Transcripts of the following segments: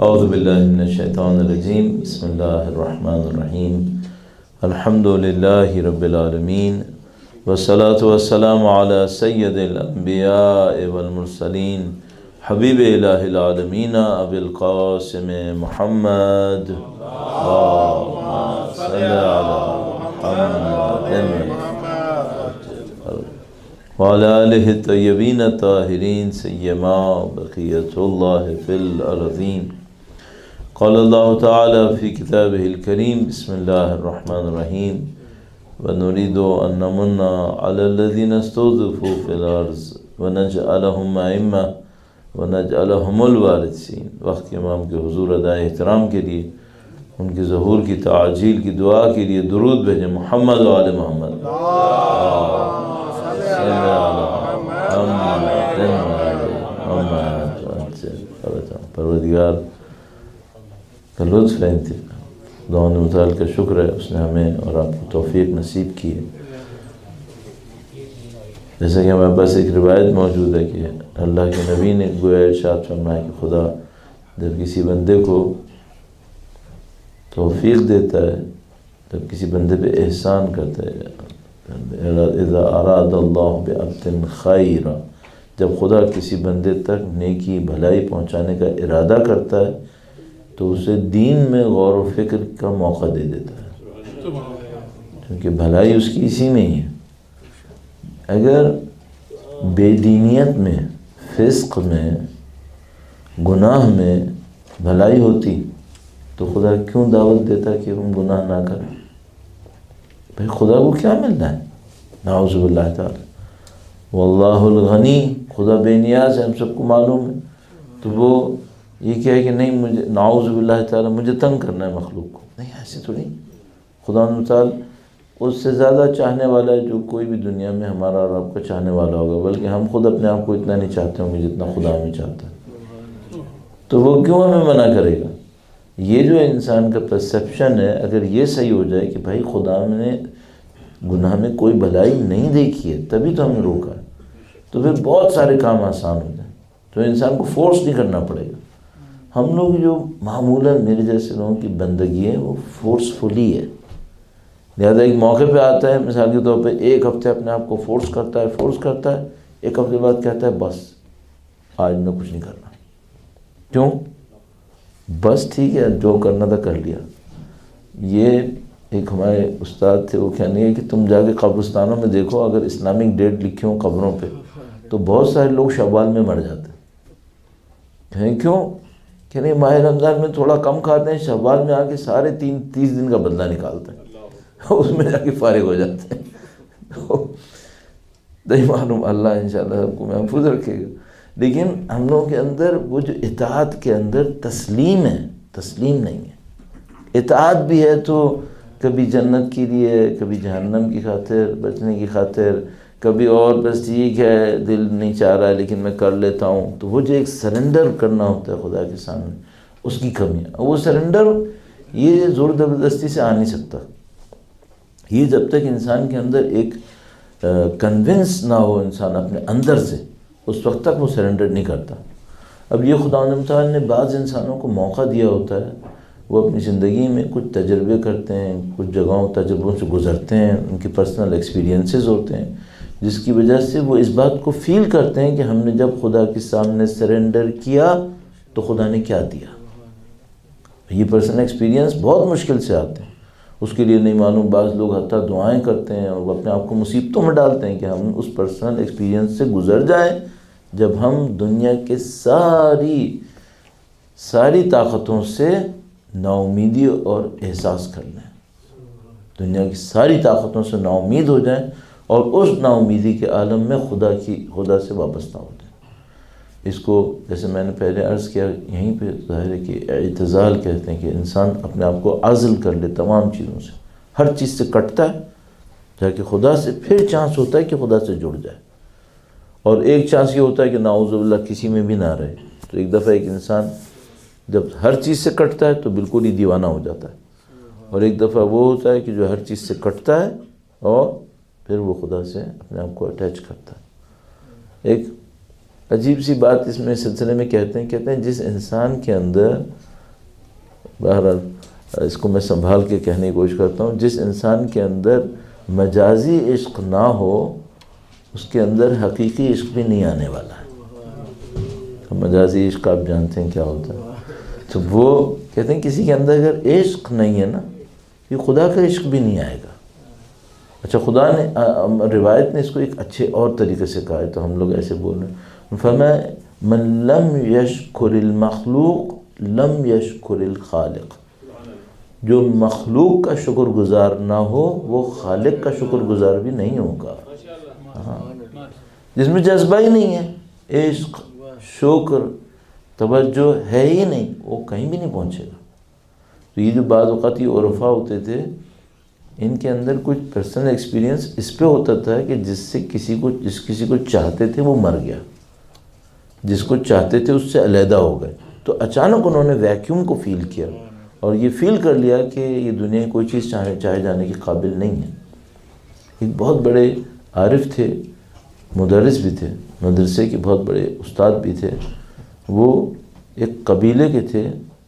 اعوذ باللہ من الشیطان الرجیم بسم اللہ الرحمن الرحیم الحمد للہ رب العالمین والصلاة والسلام علی سید الانبیاء والمرسلین حبیب الہ العالمین ابی القاسم محمد اللہم صلی علی محمد وعلى آلہ الطیبین الطاہرین سیما بقیت اللہ فی الارضین قال اللہ تعالی فی کتابہ الکریم بسم اللہ الرحمن الرحیم ونريد أن نمن على الذين استضعفوا في الأرض ونجعلهم أئمة ونجعلهم الوارثين۔ وقت کے امام کے حضور ادائے احترام کے لیے ان کے ظہور کی تعجیل کی دعا کے لیے درود بھیجیں محمد و آل محمد۔ پروردگار کا لطف ہے دعاؤں متعال کا شکر ہے، اس نے ہمیں اور آپ کو توفیق نصیب کی ہے۔ جیسا کہ ہمارے پاس ایک روایت موجود ہے کہ اللہ کے نبی نے گویا ارشاد فرمایا کہ خدا جب کسی بندے کو توفیق دیتا ہے، جب کسی بندے پہ احسان کرتا ہے، اذا اراد اللہ بعبد خیرا، جب خدا کسی بندے تک نیکی بھلائی پہنچانے کا ارادہ کرتا ہے تو اسے دین میں غور و فکر کا موقع دے دیتا ہے، کیونکہ بھلائی اس کی اسی میں ہی ہے۔ اگر بے دینیت میں، فسق میں، گناہ میں بھلائی ہوتی تو خدا کیوں دعوت دیتا کہ ہم گناہ نہ کریں؟ بھائی خدا کو کیا ملنا ہے؟ نعوذ باللہ تعالی، واللہ الغنی، خدا بے نیاز ہے، ہم سب کو معلوم ہے۔ تو وہ یہ کیا ہے کہ نہیں، مجھے نعوذ باللہ تعالی مجھے تنگ کرنا ہے مخلوق کو، نہیں، ایسے تو نہیں۔ خدا تعالی اس سے زیادہ چاہنے والا ہے جو کوئی بھی دنیا میں ہمارا اور آپ کا چاہنے والا ہوگا، بلکہ ہم خود اپنے آپ کو اتنا نہیں چاہتے ہوں گے جتنا خدا ہمیں چاہتا ہے، تو وہ کیوں ہمیں منع کرے گا؟ یہ جو انسان کا پرسیپشن ہے، اگر یہ صحیح ہو جائے کہ بھائی خدا نے گناہ میں کوئی بھلائی نہیں دیکھی ہے تبھی تو ہمیں روکا ہے، تو پھر بہت سارے کام آسان ہو جائیں، تو انسان کو فورس نہیں کرنا پڑے گا۔ ہم لوگ جو معمولاً میرے جیسے لوگوں کی بندگی ہے وہ فورسفلی ہے، لہذا ایک موقع پہ آتا ہے، مثال کے طور پہ ایک ہفتے اپنے آپ کو فورس کرتا ہے، ایک ہفتے بعد کہتا ہے بس آج میں کچھ نہیں کرنا۔ کیوں؟ بس ٹھیک ہے، جو کرنا تھا کر لیا۔ یہ ایک ہمارے استاد تھے، وہ کہنے ہیں کہ تم جا کے قبرستانوں میں دیکھو، اگر اسلامک ڈیٹ لکھی ہوں قبروں پہ تو بہت سارے لوگ شوال میں مر جاتے ہیں۔ کیوں؟ کہ نہیں، ماہ رمضان میں تھوڑا کم کھاتے ہیں، شوال میں آ کے سارے 30 دن کا بدلہ نکالتے ہیں، اس میں جا کے فارغ ہو جاتے ہیں۔ نہیں معلوم، اللہ انشاءاللہ سب کو محفوظ رکھے گا، لیکن ہم لوگوں کے اندر وہ جو اطاعت کے اندر تسلیم ہے، تسلیم نہیں ہے۔ اطاعت بھی ہے تو کبھی جنت کے لیے، کبھی جہنم کی خاطر بچنے کی خاطر، کبھی اور بس ٹھیک ہے دل نہیں چاہ رہا ہے لیکن میں کر لیتا ہوں، تو وہ جو ایک سرنڈر کرنا ہوتا ہے خدا کے سامنے، اس کی کمی ہے۔ وہ سرنڈر یہ زور زبردستی سے آ نہیں سکتا، یہ جب تک انسان کے اندر ایک کنونس نہ ہو انسان اپنے اندر سے، اس وقت تک وہ سرنڈر نہیں کرتا۔ اب یہ خدا تعالیٰ نے بعض انسانوں کو موقع دیا ہوتا ہے، وہ اپنی زندگی میں کچھ تجربے کرتے ہیں، کچھ جگہوں تجربوں سے گزرتے ہیں، ان کی پرسنل ایکسپیرینسز ہوتے ہیں، جس کی وجہ سے وہ اس بات کو فیل کرتے ہیں کہ ہم نے جب خدا کے سامنے سرنڈر کیا تو خدا نے کیا دیا۔ یہ پرسنل ایکسپیرینس بہت مشکل سے آتے ہیں، اس کے لیے نہیں معلوم بعض لوگ حتیٰ دعائیں کرتے ہیں اور وہ اپنے آپ کو مصیبتوں میں ڈالتے ہیں کہ ہم اس پرسنل ایکسپیرینس سے گزر جائیں جب ہم دنیا کے ساری طاقتوں سے نا امیدی اور احساس کر لیں، دنیا کی ساری طاقتوں سے نا امید ہو جائیں اور اس نا امیدی کے عالم میں خدا سے وابستہ ہو جائیں۔ اس کو جیسے میں نے پہلے عرض کیا، یہیں پہ ظاہر ہے کہ اعتزال کہتے ہیں کہ انسان اپنے آپ کو عزل کر لے تمام چیزوں سے، ہر چیز سے کٹتا ہے جا کہ خدا سے، پھر چانس ہوتا ہے کہ خدا سے جڑ جائے، اور ایک چانس یہ ہوتا ہے کہ نعوذ باللہ کسی میں بھی نہ رہے۔ تو ایک دفعہ ایک انسان جب ہر چیز سے کٹتا ہے تو بالکل ہی دیوانہ ہو جاتا ہے، اور ایک دفعہ وہ ہوتا ہے کہ جو ہر چیز سے کٹتا ہے اور پھر وہ خدا سے اپنے آپ کو اٹیچ کرتا ہے۔ ایک عجیب سی بات اس میں سلسلے میں کہتے ہیں جس انسان کے اندر بہرحال اس کو میں سنبھال کے کہنے کی کوشش کرتا ہوں، جس انسان کے اندر مجازی عشق نہ ہو اس کے اندر حقیقی عشق بھی نہیں آنے والا ہے۔ مجازی عشق آپ جانتے ہیں کیا ہوتا ہے، تو وہ کہتے ہیں کسی کے اندر اگر عشق نہیں ہے نا، یہ خدا کا عشق بھی نہیں آئے گا۔ اچھا خدا نے روایت نے اس کو ایک اچھے اور طریقے سے کہا ہے، تو ہم لوگ ایسے بول رہے ہیں، فرمایا من لم یشکر المخلوق لم یشکر الخالق، جو مخلوق کا شکر گزار نہ ہو وہ خالق کا شکر گزار بھی نہیں ہوگا۔ ہاں، جس میں جذبہ ہی نہیں ہے، عشق، شکر، توجہ ہے ہی نہیں، وہ کہیں بھی نہیں پہنچے گا۔ تو یہ جو بعض اوقات یہ عرفا ہوتے تھے، ان کے اندر کچھ پرسنل ایکسپیرینس اس پہ ہوتا تھا کہ جس کسی کو چاہتے تھے وہ مر گیا، جس کو چاہتے تھے اس سے علیحدہ ہو گئے، تو اچانک انہوں نے ویکیوم کو فیل کیا اور یہ فیل کر لیا کہ یہ دنیا کوئی چیز چاہے جانے کے قابل نہیں ہے۔ ایک بہت بڑے عارف تھے، مدرس بھی تھے، مدرسے کے بہت بڑے استاد بھی تھے، وہ ایک قبیلے کے تھے،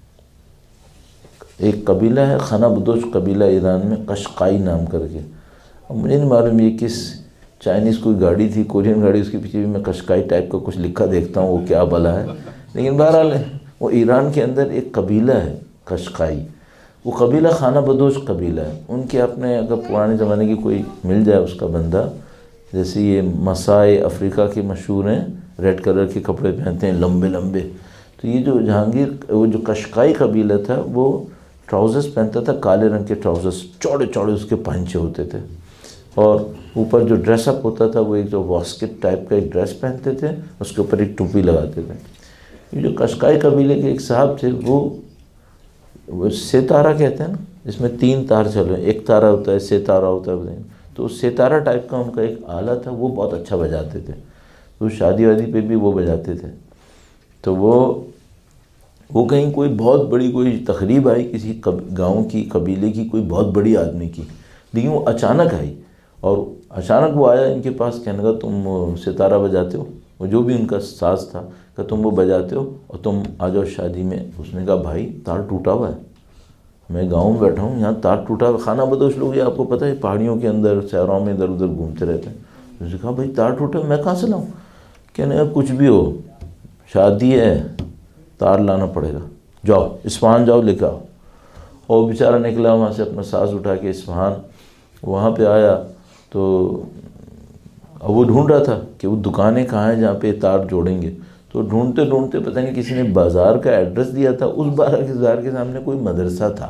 ایک قبیلہ ہے خانہ بدوش قبیلہ ایران میں، قشقائی نام کر کے، اب مجھے نہیں معلوم یہ کس چائنیز کوئی گاڑی تھی، کورین گاڑی، اس کے پیچھے بھی میں قشقائی ٹائپ کا کچھ لکھا دیکھتا ہوں، وہ کیا بلا ہے، لیکن بہرحال وہ ایران کے اندر ایک قبیلہ ہے قشقائی، وہ قبیلہ خانہ بدوش قبیلہ ہے۔ ان کے اپنے اگر پرانے زمانے کی کوئی مل جائے اس کا بندہ، جیسے یہ مسائے افریقہ کے مشہور ہیں، ریڈ کلر کے کپڑے پہنتے ہیں لمبے لمبے، تو یہ جو جہانگیر، وہ جو قشقائی قبیلہ تھا، وہ ٹراؤزرز پہنتا تھا، کالے رنگ کے ٹراؤزرز، چوڑے چوڑے اس کے پائنچے ہوتے تھے، اور اوپر جو ڈریس اپ ہوتا تھا وہ ایک جو واسکٹ ٹائپ کا ایک ڈریس پہنتے تھے، اس کے اوپر ایک ٹوپی لگاتے تھے۔ یہ جو قشقائی قبیلے کے ایک صاحب تھے، وہ ستارہ کہتے ہیں نا، جس میں 3 تار چلے، ایک تارہ ہوتا ہے، ستارہ ہوتا ہے، تو ستارہ ٹائپ کا ان کا ایک آلہ تھا، وہ بہت اچھا بجاتے تھے، تو شادی وادی پہ بھی وہ بجاتے تھے۔ تو وہ کہیں کوئی بہت بڑی کوئی تقریب آئی کسی گاؤں کی، قبیلے کی، کوئی بہت بڑی آدمی کی، لیکن وہ اچانک آئی، اور اچانک وہ آیا ان کے پاس، کہنے لگا تم ستارہ بجاتے ہو، وہ جو بھی ان کا ساز تھا، کہ تم وہ بجاتے ہو اور تم آ جاؤ شادی میں۔ اس نے کہا بھائی تار ٹوٹا ہوا ہے، میں گاؤں میں بیٹھا ہوں، یہاں تار ٹوٹا ہوا، خانہ بدوش لوگ یہ آپ کو پتہ ہے پہاڑیوں کے اندر شہروں میں ادھر ادھر گھومتے رہتے ہیں۔ اس نے کہا بھائی تار ٹوٹا میں کہاں سے لاؤں؟ کہنے لگا کچھ بھی ہو، شادی ہے، تار لانا پڑے گا، جاؤ اصفہان جاؤ لے کے آؤ۔ اور بیچارہ نکلا وہاں سے اپنا ساز اٹھا کے اصفہان، وہاں پہ آیا تو اب وہ ڈھونڈ رہا تھا کہ وہ دکانیں کہاں ہیں جہاں پہ تار جوڑیں گے، تو ڈھونڈتے ڈھونڈتے پتہ نہیں کسی نے بازار کا ایڈریس دیا تھا، اس بازار کے سامنے کوئی مدرسہ تھا۔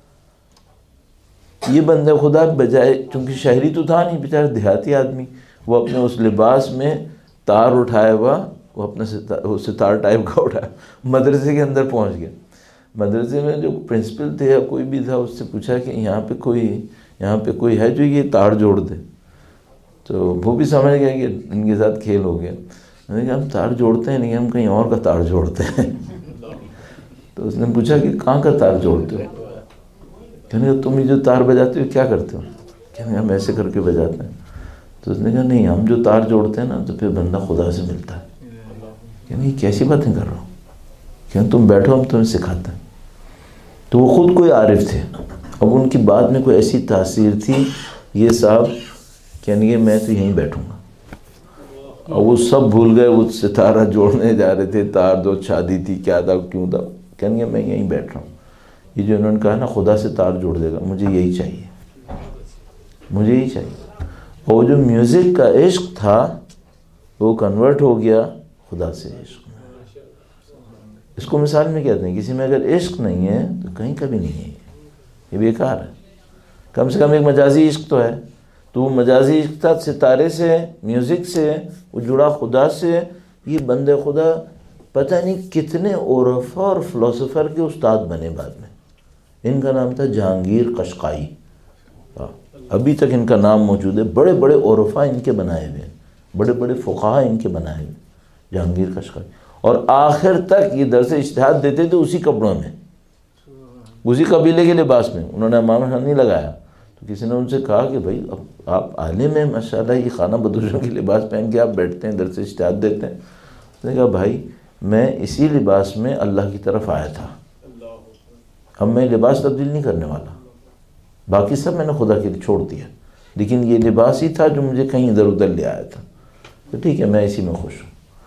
یہ بندہ خدا بجائے، چونکہ شہری تو تھا نہیں، بیچارہ دیہاتی آدمی، وہ اپنے اس لباس میں تار اٹھایا ہوا، وہ اپنا ستار ٹائپ کا اٹھایا، مدرسے کے اندر پہنچ گیا۔ مدرسے میں جو پرنسپل تھے یا کوئی بھی تھا، اس سے پوچھا کہ یہاں پہ کوئی ہے جو یہ تار جوڑ دے، تو وہ بھی سمجھ گیا کہ ان کے ساتھ کھیل ہو گیا۔ میں نے کہا ہم تار جوڑتے ہیں نہیں، ہم کہیں اور کا تار جوڑتے ہیں۔ تو اس نے پوچھا کہ کہاں کا تار جوڑتے ہو؟ کہنے کہ تم جو تار بجاتے ہو کیا کرتے ہو؟ کہنے ہم ایسے کر کے بجاتے ہیں۔ تو اس نے کہا نہیں، ہم جو تار جوڑتے ہیں نا تو پھر بندہ خدا سے ملتا ہے۔ کہنے یہ کیسی باتیں کر رہا ہوں؟ کہنے تم بیٹھو ہم تمہیں سکھاتے ہیں۔ تو وہ خود کوئی عارف تھے، اب ان کی بات میں کوئی ایسی تاثیر تھی، یہ صاحب کہنے میں تو یہیں بیٹھوں گا، اور وہ سب بھول گئے، وہ ستارہ جوڑنے جا رہے تھے، تار دو شادی تھی، کیا تھا کیوں تھا، کہنے میں یہیں بیٹھ رہا ہوں۔ یہ جو انہوں نے کہا نا خدا سے تار جوڑ دے گا، مجھے یہی چاہیے، مجھے یہی چاہیے۔ اور وہ جو میوزک کا عشق تھا وہ کنورٹ ہو گیا خدا سے عشق میں۔ اس کو مثال میں کہتے ہیں کسی میں اگر عشق نہیں ہے تو کہیں کبھی نہیں ہے، یہ بیکار ہے۔ کم سے کم ایک مجازی عشق تو ہے، تو وہ مجازی عشق تھا ستارے سے، میوزک سے، وہ جڑا خدا سے۔ یہ بندے خدا پتہ نہیں کتنے عرفا اور فلسفر کے استاد بنے بعد میں۔ ان کا نام تھا جہانگیر قشقائی، ابھی تک ان کا نام موجود ہے، بڑے بڑے عرفا ان کے بنائے ہوئے ہیں، بڑے بڑے فقہا ان کے بنائے ہوئے، جہانگیر قشقائی۔ اور آخر تک یہ درس اجتہاد دیتے تھے اسی کپڑوں میں، اسی قبیلے کے لباس میں، انہوں نے امامہ نہیں لگایا۔ تو کسی نے ان سے کہا کہ بھائی اب آپ عالم ہیں ماشاءاللہ، یہ خانہ بدوشوں کے لباس پہن کے آپ بیٹھتے ہیں درس اجتہاد دیتے ہیں۔ اس نے کہا بھائی میں اسی لباس میں اللہ کی طرف آیا تھا، اب میں لباس تبدیل نہیں کرنے والا، باقی سب میں نے خدا کے لیے چھوڑ دیا، لیکن یہ لباس ہی تھا جو مجھے کہیں ادھر ادھر لے آیا تھا، تو ٹھیک ہے میں اسی میں خوش ہوں۔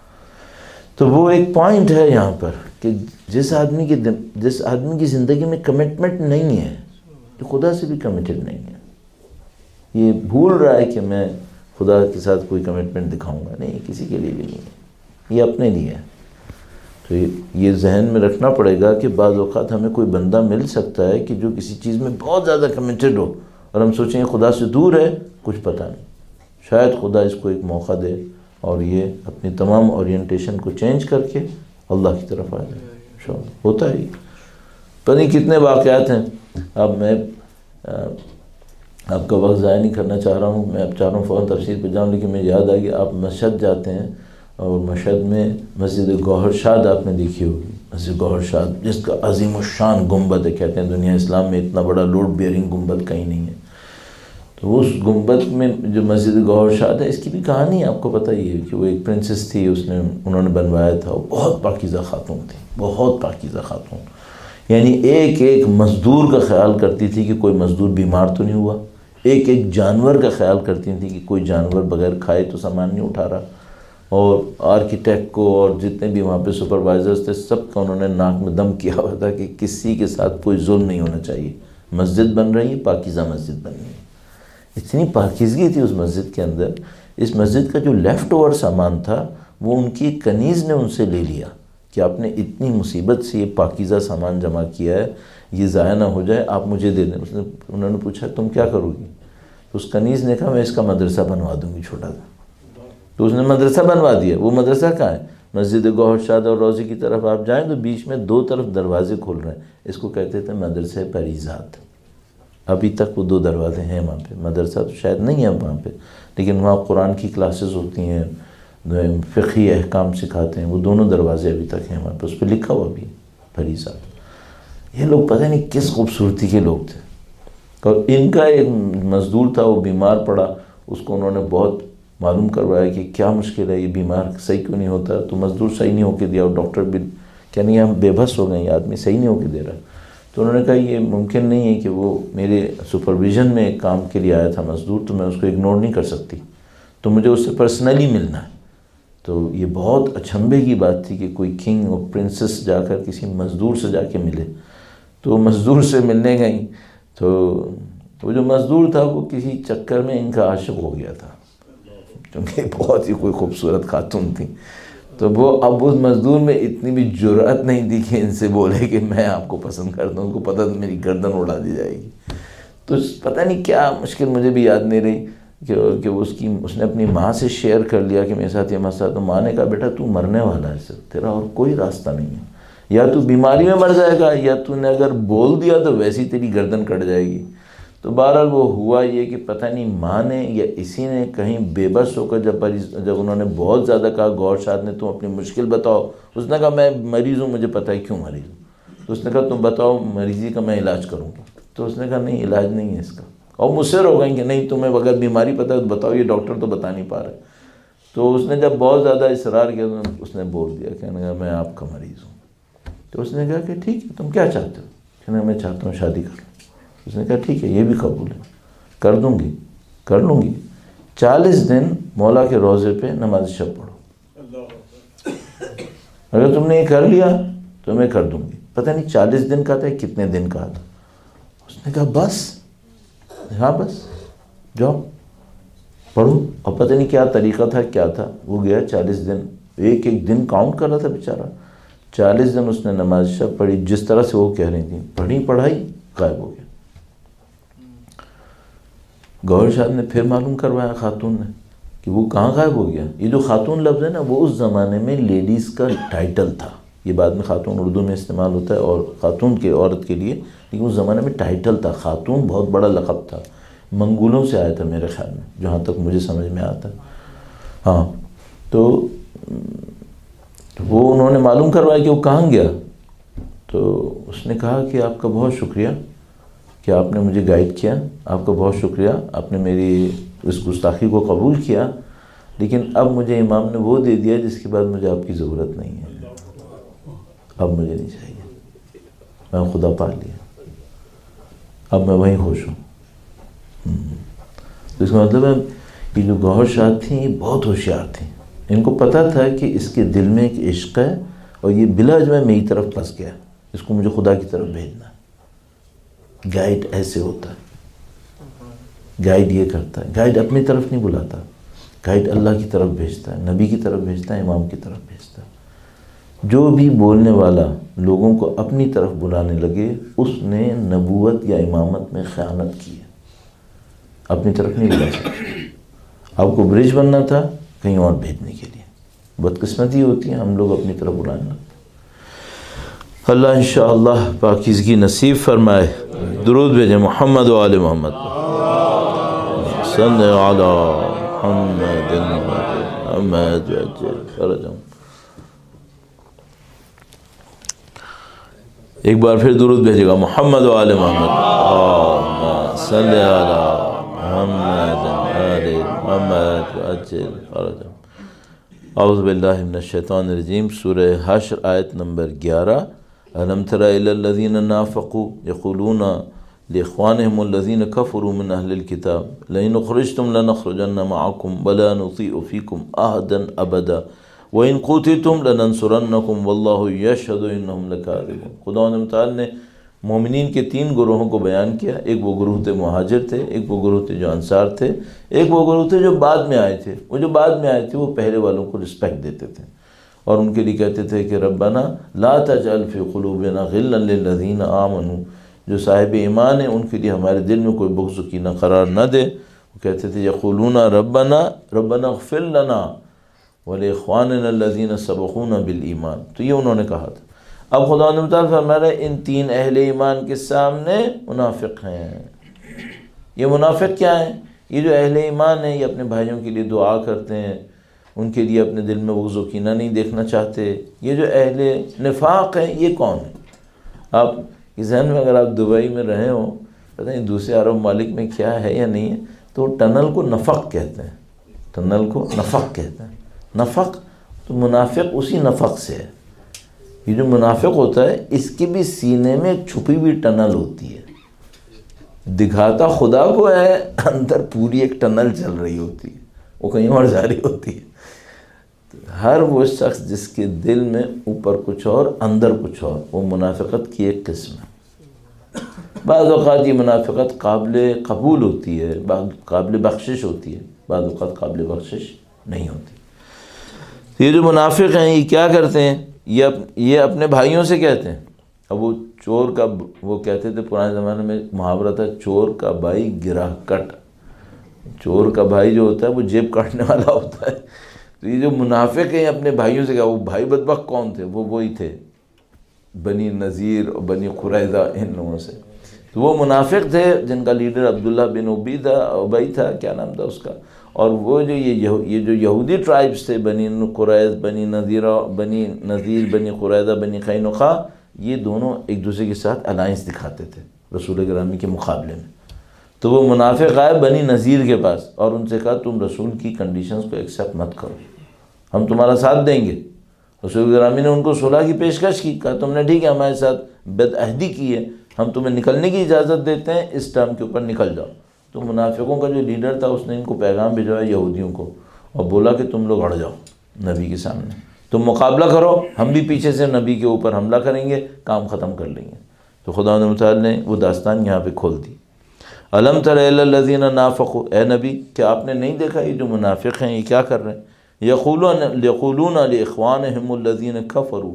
تو وہ ایک پوائنٹ ہے یہاں پر کہ جس آدمی کی زندگی میں کمٹمنٹ نہیں ہے، تو خدا سے بھی کمیٹڈ نہیں ہے، یہ بھول رہا ہے کہ میں خدا کے ساتھ کوئی کمٹمنٹ دکھاؤں گا، نہیں، کسی کے لیے بھی نہیں ہے، یہ اپنے لیے ہے۔ تو یہ ذہن میں رکھنا پڑے گا کہ بعض اوقات ہمیں کوئی بندہ مل سکتا ہے کہ جو کسی چیز میں بہت زیادہ کمیٹڈ ہو، اور ہم سوچیں گے خدا سے دور ہے، کچھ پتہ نہیں، شاید خدا اس کو ایک موقع دے اور یہ اپنی تمام اورینٹیشن کو چینج کر کے اللہ کی طرف آ جائے، انشاءاللہ ہوتا ہے۔ پتہ نہیں کتنے واقعات ہیں۔ اب میں آپ کا وقت ضائع نہیں کرنا چاہ رہا ہوں، میں اب چاہ رہا ہوں فوراً تفسیر پہ جاؤں، لیکن مجھے یاد آ گیا، آپ مشہد جاتے ہیں اور مشہد میں مسجد گوہر شاد آپ نے دیکھی ہوگی، مسجد گوہر شاد جس کا عظیم الشان گنبد ہے، کہتے ہیں دنیا اسلام میں اتنا بڑا لوڈ بیئرنگ گنبد کہیں نہیں ہے۔ تو اس گنبد میں جو مسجد گوہر شاد ہے، اس کی بھی کہانی آپ کو پتہ ہی ہے کہ وہ ایک پرنسس تھی، انہوں نے بنوایا تھا، وہ بہت پاکیزہ خاتون تھی، بہت پاکیزہ خاتون، یعنی ایک ایک مزدور کا خیال کرتی تھی کہ کوئی مزدور بیمار تو نہیں ہوا، ایک ایک جانور کا خیال کرتی تھی کہ کوئی جانور بغیر کھائے تو سامان نہیں اٹھا رہا، اور آرکیٹیکٹ کو اور جتنے بھی وہاں پہ سپروائزرز تھے سب کا انہوں نے ناک میں دم کیا ہوا تھا کہ کسی کے ساتھ کوئی ظلم نہیں ہونا چاہیے، مسجد بن رہی ہے، پاکیزہ مسجد بن رہی ہے۔ اتنی پاکیزگی تھی اس مسجد کے اندر، اس مسجد کا جو لیفٹ اوور سامان تھا وہ ان کی کنیز نے ان سے لے لیا کہ آپ نے اتنی مصیبت سے یہ پاکیزہ سامان جمع کیا ہے، یہ ضائع نہ ہو جائے، آپ مجھے دے دیں۔ انہوں نے پوچھا تم کیا کرو گی؟ تو اس کنیز نے کہا میں اس کا مدرسہ بنوا دوں گی چھوٹا سا۔ تو اس نے مدرسہ بنوا دیا۔ وہ مدرسہ کہاں ہے؟ مسجد گوہر شاد اور روضے کی طرف آپ جائیں تو بیچ میں دو طرف دروازے کھل رہے ہیں، اس کو کہتے تھے مدرسہ پریزاد۔ ابھی تک وہ دو دروازے ہیں وہاں پہ، مدرسہ تو شاید نہیں ہے وہاں پہ، لیکن وہاں قرآن کی کلاسز ہوتی ہیں، فقہی احکام سکھاتے ہیں، وہ دونوں دروازے ابھی تک ہیں وہاں پہ، اس پہ لکھا ہوا بھی پریزاد۔ یہ لوگ پتہ نہیں کس خوبصورتی کے لوگ تھے، اور ان کا ایک مزدور تھا، وہ بیمار پڑا، اس کو انہوں نے بہت معلوم کروایا کہ کیا مشکل ہے، یہ بیمار صحیح کیوں نہیں ہوتا، تو مزدور صحیح نہیں ہو کے دیا، اور ڈاکٹر بھی کہنے ہم بے بس ہو گئے، یہ آدمی صحیح نہیں ہو کے دے رہا۔ تو انہوں نے کہا یہ ممکن نہیں ہے کہ وہ میرے سپرویژن میں ایک کام کے لیے آیا تھا مزدور، تو میں اس کو اگنور نہیں کر سکتی، تو مجھے اس سے پرسنلی ملنا ہے۔ تو یہ بہت اچنبھے کی بات تھی کہ کوئی کنگ اور پرنسس جا کر کسی مزدور سے جا کے ملے۔ تو مزدور سے ملنے گئیں، تو وہ جو مزدور تھا وہ کسی چکر میں ان کا عاشق ہو گیا تھا، کیونکہ بہت ہی کوئی خوبصورت خاتون تھی۔ تو وہ اب اس مزدور میں اتنی بھی جرأت نہیں دی کہ ان سے بولے کہ میں آپ کو پسند کرتا ہوں، ان کو پتہ تو میری گردن اڑا دی جائے گی۔ تو پتہ نہیں کیا مشکل، مجھے بھی یاد نہیں رہی کہ اس نے اپنی ماں سے شیئر کر لیا کہ میرے ساتھ یہ مسئلہ، تو ماں نے کہا بیٹا تو مرنے والا ہے، تیرا اور کوئی راستہ نہیں ہے، یا تو بیماری میں مر جائے گا، یا تو نے اگر بول دیا تو ویسی تیری گردن کٹ جائے گی۔ تو بہرحال وہ ہوا یہ کہ پتہ نہیں ماں نے یا اسی نے کہیں بے بس ہو کر جب انہوں نے بہت زیادہ کہا گور شاد نے تم اپنی مشکل بتاؤ، اس نے کہا میں مریض ہوں، مجھے پتہ ہے کیوں مریض ہوں۔ تو اس نے کہا تم بتاؤ مریضی کا میں علاج کروں گا۔ تو اس نے کہا نہیں علاج نہیں ہے اس کا، اور مصر ہو گئی کہ نہیں تمہیں اگر بیماری پتہ ہے تو بتاؤ، یہ ڈاکٹر تو بتا نہیں پا رہے۔ تو اس نے جب بہت زیادہ اصرار کیا تو اس نے بول دیا، کہنے لگا میں آپ کا مریض ہوں۔ تو اس نے کہا کہ ٹھیک ہے تم کیا چاہتے ہو؟ کہنے لگا میں چاہتا ہوں شادی کر لوں۔ اس نے کہا ٹھیک ہے یہ بھی قبول ہے، کر لوں گی 40 دن مولا کے روضے پہ نماز شب پڑھو، اگر تم نے یہ کر لیا تو میں کر دوں گی۔ پتہ نہیں 40 دن کا تھا کتنے دن کا تھا۔ اس نے کہا بس، ہاں بس جاؤ پڑھو، اور پتہ نہیں کیا طریقہ تھا کیا تھا، وہ گیا 40 دن ایک ایک دن کاؤنٹ کر رہا تھا بیچارہ۔ 40 دن اس نے نماز شب پڑھی جس طرح سے وہ کہہ رہی تھیں، پڑھائی غائب ہو گیا۔ گوہر شاد نے پھر معلوم کروایا خاتون نے کہ وہ کہاں غائب ہو گیا۔ یہ جو خاتون لفظ ہے نا وہ اس زمانے میں لیڈیز کا ٹائٹل تھا، یہ بعد میں خاتون اردو میں استعمال ہوتا ہے اور خاتون کے عورت کے لیے، لیکن اس زمانے میں ٹائٹل تھا، خاتون بہت بڑا لقب تھا، منگولوں سے آیا تھا میرے خیال میں جہاں تک مجھے سمجھ میں آتا۔ ہاں تو وہ انہوں نے معلوم کروایا کہ وہ کہاں گیا۔ تو اس نے کہا کہ آپ کا بہت شکریہ کہ آپ نے مجھے گائیڈ کیا، آپ کا بہت شکریہ، آپ نے میری اس گستاخی کو قبول کیا، لیکن اب مجھے امام نے وہ دے دیا جس کے بعد مجھے آپ کی ضرورت نہیں ہے، اب مجھے نہیں چاہیے، میں خدا پا لیا۔ اب میں وہیں خوش ہوں۔ تو اس کا مطلب ہے یہ جو گوہر شاد تھیں یہ بہت ہوشیار تھیں، ان کو پتہ تھا کہ اس کے دل میں ایک عشق ہے اور یہ بلا جو میری طرف پھنس گیا، اس کو مجھے خدا کی طرف بھیجنا ہے۔ گائیڈ ایسے ہوتا ہے، گائیڈ یہ کرتا ہے، گائیڈ اپنی طرف نہیں بلاتا، گائیڈ اللہ کی طرف بھیجتا ہے، نبی کی طرف بھیجتا ہے، امام کی طرف بھیجتا ہے۔ جو بھی بولنے والا لوگوں کو اپنی طرف بلانے لگے اس نے نبوت یا امامت میں خیانت کی ہے، اپنی طرف نہیں بلا سکتا۔ آپ کو برج بننا تھا کہیں اور بھیجنے کے لیے، بدقسمتی ہوتی ہے ہم لوگ اپنی طرف بلانے لگتے ہیں۔ اللہ انشاءاللہ پاکیزگی نصیب فرمائے۔ درود بھیجیں محمد و آل محمد، صلی علی محمد محمد فرجم۔ ایک بار پھر درود بھیجے گا محمد و آل محمد، اللہم صلی علی محمد آل محمد وعجل فرجهم۔ اعوذ باللہ من الشیطان الرجیم، سورہ حشر آیت نمبر 11۔ الم تر الی الذین نافقوا یقولون لاخوانهم الذین کفروا من اہل الکتاب لئن اخرجتم لنخرجن معکم ولا نطیع فیکم عہدا ابدا وَإِن قُوتِلْتُمْ لَنَنْصُرَنَّكُمْ وَاللَّهُ يَشْهَدُ إِنَّهُمْ لَكَاذِبُونَ۔ خداوند متعال نے مومنین کے 3 گروہوں کو بیان کیا، ایک وہ گروہ تھے مہاجر تھے، ایک وہ گروہ تھے جو انصار تھے، ایک وہ گروہ تھے جو بعد میں آئے تھے۔ وہ جو بعد میں آئے تھے وہ پہلے والوں کو رسپیکٹ دیتے تھے اور ان کے لیے کہتے تھے کہ ربنا لا تجعل فی قلوبنا غلا للذین آمنوا، جو صاحب ایمان ہیں ان کے لیے ہمارے دل میں کوئی بغض و کینہ قرار نہ دے۔ وہ کہتے تھے یقولون ربنا اغفر لنا وَلِإِخْوَانِنَا الَّذِينَ سَبَقُونَا بِالْإِيمَانِ، تو یہ انہوں نے کہا تھا۔ اب خدا نے متعال فرما رہا ہے ان 3 اہل ایمان کے سامنے منافق ہیں۔ یہ منافق کیا ہیں؟ یہ جو اہل ایمان ہیں یہ اپنے بھائیوں کے لیے دعا کرتے ہیں، ان کے لیے اپنے دل میں بغض و کینہ نہیں دیکھنا چاہتے۔ یہ جو اہل نفاق ہیں یہ کون ہیں؟ آپ کے ذہن میں اگر آپ دبئی میں رہے ہوں، پتہ نہیں دوسرے عرب ممالک میں کیا ہے یا نہیں ہے، تو ٹنل کو نفق کہتے ہیں، ٹنل کو نفق کہتے ہیں۔ نفق تو منافق اسی نفق سے ہے۔ یہ جو منافق ہوتا ہے اس کے بھی سینے میں ایک چھپی ہوئی ٹنل ہوتی ہے، دکھاتا خدا کو ہے، اندر پوری ایک ٹنل چل رہی ہوتی ہے، وہ کہیں اور جاری ہوتی ہے۔ ہر وہ شخص جس کے دل میں اوپر کچھ اور اندر کچھ اور، وہ منافقت کی ایک قسم ہے۔ بعض اوقات یہ منافقت قابل قبول ہوتی ہے، قابل بخشش ہوتی ہے، بعض اوقات قابل بخشش نہیں ہوتی۔ یہ جو منافق ہیں یہ کیا کرتے ہیں؟ یہ اپنے بھائیوں سے کہتے ہیں۔ اب وہ چور کا، وہ کہتے تھے پرانے زمانے میں محاورہ تھا، چور کا بھائی گرہ کٹ۔ چور کا بھائی جو ہوتا ہے وہ جیب کاٹنے والا ہوتا ہے۔ تو یہ جو منافق ہیں اپنے بھائیوں سے کہا، وہ بھائی بدبخت کون تھے؟ وہ وہی تھے بنی نذیر اور بنی قریظہ، ان لوگوں سے۔ تو وہ منافق تھے جن کا لیڈر عبداللہ بن ابی تھا، کیا نام تھا اس کا، اور وہ جو یہ جو یہودی ٹرائبز تھے، بنی قریظ، بنی نذیر، بنی قریظہ، بنی قینقاع، یہ دونوں ایک دوسرے کے ساتھ الائنس دکھاتے تھے رسول گرامی کے مقابلے میں۔ تو وہ منافق آئے بنی نذیر کے پاس اور ان سے کہا تم رسول کی کنڈیشنز کو ایکسیپٹ مت کرو، ہم تمہارا ساتھ دیں گے۔ رسول گرامی نے ان کو صلح کی پیشکش کی، کہا تم نے ٹھیک ہے ہمارے ساتھ بدعہدی کی ہے، ہم تمہیں نکلنے کی اجازت دیتے ہیں، اس ٹرم کے اوپر نکل جاؤ۔ تو منافقوں کا جو لیڈر تھا اس نے ان کو پیغام بھیجوایا یہودیوں کو اور بولا کہ تم لوگ اڑ جاؤ نبی کے سامنے، تم مقابلہ کرو، ہم بھی پیچھے سے نبی کے اوپر حملہ کریں گے، کام ختم کر لیں گے۔ تو خدا متعال نے وہ داستان یہاں پہ کھول دی۔ الم تر الی الذین نافقوا، اے نبی کیا آپ نے نہیں دیکھا یہ جو منافق ہیں یہ کیا کر رہے ہیں؟ یقولون لاخوانہم الذین کفروا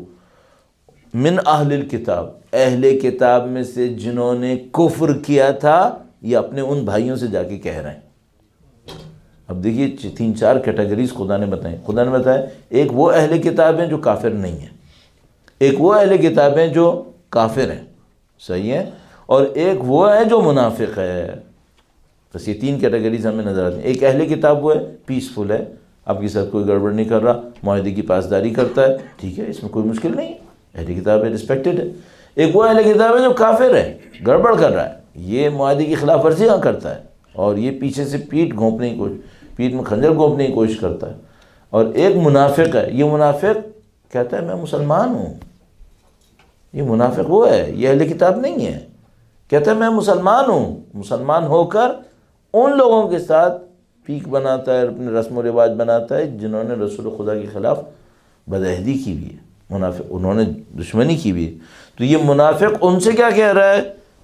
من اہل الکتاب، اہل کتاب میں سے جنہوں نے کفر کیا تھا، یہ اپنے ان بھائیوں سے جا کے کہہ رہے ہیں۔ اب دیکھیے 3-4 کیٹیگریز خدا نے بتائیں۔ خدا نے بتایا ایک وہ اہل کتاب ہیں جو کافر نہیں ہیں، ایک وہ اہل کتاب ہیں جو کافر ہیں، صحیح ہے، اور ایک وہ ہے جو منافق ہے۔ بس یہ 3 کیٹیگریز ہمیں نظر آتی ہیں۔ ایک اہل کتاب وہ ہے پیسفل ہے، آپ کے ساتھ کوئی گڑبڑ نہیں کر رہا، معاہدے کی پاسداری کرتا ہے، ٹھیک ہے، اس میں کوئی مشکل نہیں، اہل کتاب ہے، رسپیکٹڈ ہے۔ ایک وہ اہل کتاب ہے جو کافر ہے، گڑبڑ کر رہا ہے، یہ معاہدے کی خلاف ورزیاں کرتا ہے اور یہ پیچھے سے پیٹھ میں خنجر گھونپنے کی کوشش کرتا ہے۔ اور ایک منافق ہے، یہ منافق کہتا ہے میں مسلمان ہوں۔ یہ منافق وہ ہے، یہ اہل کتاب نہیں ہے، کہتا ہے میں مسلمان ہوں، مسلمان ہو کر ان لوگوں کے ساتھ پیک بناتا ہے، اپنے رسم و رواج بناتا ہے جنہوں نے رسول خدا کے خلاف بدعہدی کی بھی ہے، منافق انہوں نے دشمنی کی بھی ہے۔ تو یہ منافق ان سے کیا کہہ رہا ہے؟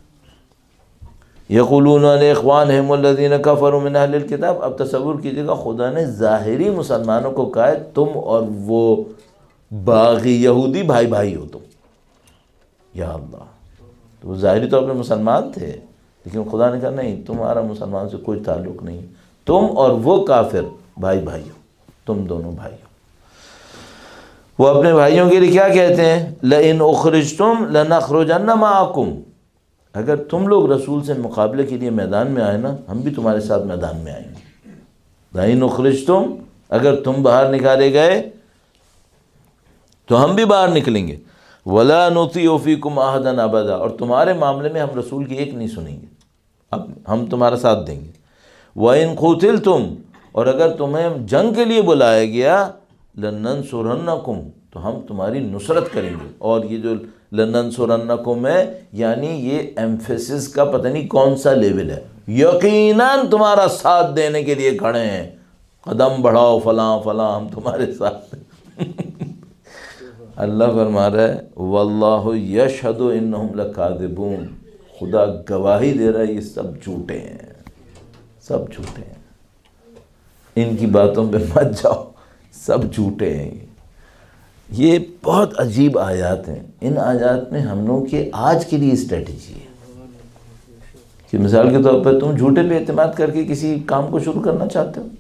یقولون لاخوانہم الذین کفروا من اہل الکتاب۔ اب تصور کیجئے گا خدا نے ظاہری مسلمانوں کو کہا ہے تم اور وہ باغی یہودی بھائی بھائی ہو تم، یا اللہ۔ تو وہ ظاہری طور پر مسلمان تھے، لیکن خدا نے کہا نہیں، تمہارا مسلمان سے کوئی تعلق نہیں، تم اور وہ کافر بھائی بھائی ہو، تم دونوں بھائی ہو۔ وہ اپنے بھائیوں کے لیے کیا کہتے ہیں؟ لئن اخرجتم لنخرجن معکم، اگر تم لوگ رسول سے مقابلے کے لیے میدان میں آئے نا، ہم بھی تمہارے ساتھ میدان میں آئیں گے۔ لئن اخرجتم، اگر تم باہر نکالے گئے تو ہم بھی باہر نکلیں گے۔ ولا نطیع فیکم احدا ابدا، اور تمہارے معاملے میں ہم رسول کی ایک نہیں سنیں گے، اب ہم تمہارا ساتھ دیں گے۔ وَإِن قُتِلْتُمْ، اور اگر تمہیں جنگ کے لیے بلایا گیا، لَنَنْصُرَنَّكُمْ، تو ہم تمہاری نصرت کریں گے۔ اور یہ جو لَنَنْصُرَنَّكُمْ ہے، یعنی یہ ایمفیسس کا پتہ نہیں کون سا لیول ہے، یقیناً تمہارا ساتھ دینے کے لیے کھڑے ہیں، قدم بڑھاؤ فلاں فلاں، ہم تمہارے ساتھ ہیں۔ اللہ فرما رہا ہے واللہ یشہد انہم لکاذبون، خدا گواہی دے رہا ہے یہ سب جھوٹے ہیں، سب جھوٹے ہیں، ان کی باتوں پہ مت جاؤ، سب جھوٹے ہیں۔ یہ بہت عجیب آیات ہیں، ان آیات میں ہم لوگ کے آج کے لیے اسٹریٹجی ہے کہ مثال کے طور پر تم جھوٹے پہ اعتماد کر کے کسی کام کو شروع کرنا چاہتے ہو،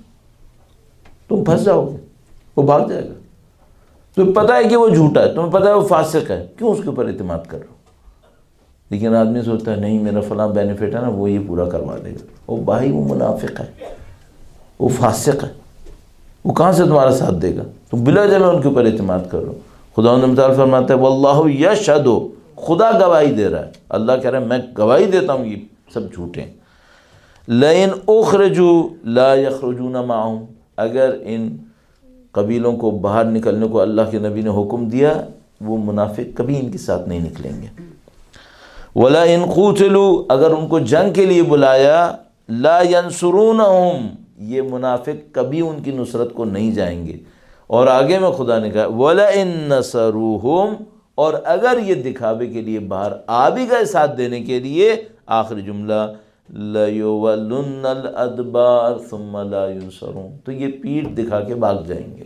تم پھنس جاؤ گے، وہ بھاگ جائے گا۔ تمہیں پتہ ہے کہ وہ جھوٹا ہے، تمہیں پتہ ہے وہ فاسق ہے، کیوں اس کے اوپر اعتماد کر رہے ہو؟ لیکن آدمی سوچتا ہے نہیں میرا فلاں بینیفٹ ہے نا، وہ یہ پورا کروا دے گا۔ وہ بھائی وہ منافق ہے، وہ فاسق ہے، وہ کہاں سے تمہارا ساتھ دے گا؟ تم بلا جا ان کے اوپر اعتماد کر رہے ہو۔ خدا نے مثال فرماتا ہے واللہ یشہد، خدا گواہی دے رہا ہے، اللہ کہہ رہا ہے میں گواہی دیتا ہوں یہ سب جھوٹے ہیں۔ لئن اخرجوا لا یخرجون معهم، اگر ان قبیلوں کو باہر نکلنے کو اللہ کے نبی نے حکم دیا، وہ منافق کبھی ان کے ساتھ نہیں نکلیں گے۔ وَلَئِن قُوتِلُوا، اگر ان کو جنگ کے لیے بلایا، لَا يَنْصُرُونَهُمْ، یہ منافق کبھی ان کی نصرت کو نہیں جائیں گے۔ اور آگے میں خدا نے کہا وَلَئِن نَصَرُوهُمْ، اور اگر یہ دکھاوے کے لیے باہر آ بھی گئے ساتھ دینے کے لیے، آخری جملہ لَيُوَلُّنَّ الْأَدْبَارَ ثُمَّ لَا يُنصَرُونَ، تو یہ پیٹھ دکھا کے بھاگ جائیں گے۔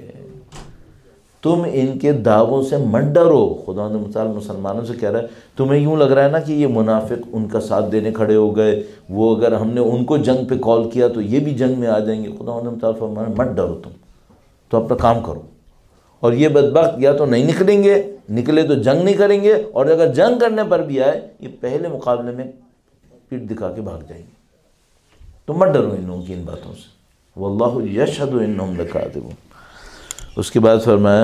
تم ان کے دعووں سے مت ڈرو۔ خدا نے مثال مسلمانوں سے کہہ رہا ہے، تمہیں یوں لگ رہا ہے نا کہ یہ منافق ان کا ساتھ دینے کھڑے ہو گئے، وہ اگر ہم نے ان کو جنگ پہ کال کیا تو یہ بھی جنگ میں آ جائیں گے۔ خدا نے مثال فرمایا مت ڈرو، تم تو اپنا کام کرو، اور یہ بدبخت یا تو نہیں نکلیں گے، نکلے تو جنگ نہیں کریں گے، اور اگر جنگ کرنے پر بھی آئے یہ پہلے مقابلے میں پیٹ دکھا کے بھاگ جائیں گے۔ تو مت ڈرو ان لوگوں کی ان باتوں سے۔ واللہ یشہد انہم لکاذبون۔ اس کے بعد فرمایا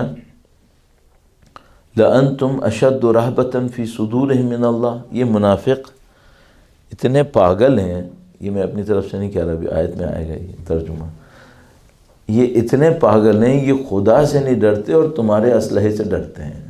لأنتم اشد رہبۃ فی صدورہم من اللہ، یہ منافق اتنے پاگل ہیں، یہ میں اپنی طرف سے نہیں کہہ رہا، ابھی آیت میں آئے گا یہ ترجمہ، یہ اتنے پاگل ہیں یہ خدا سے نہیں ڈرتے اور تمہارے اسلحے سے ڈرتے ہیں۔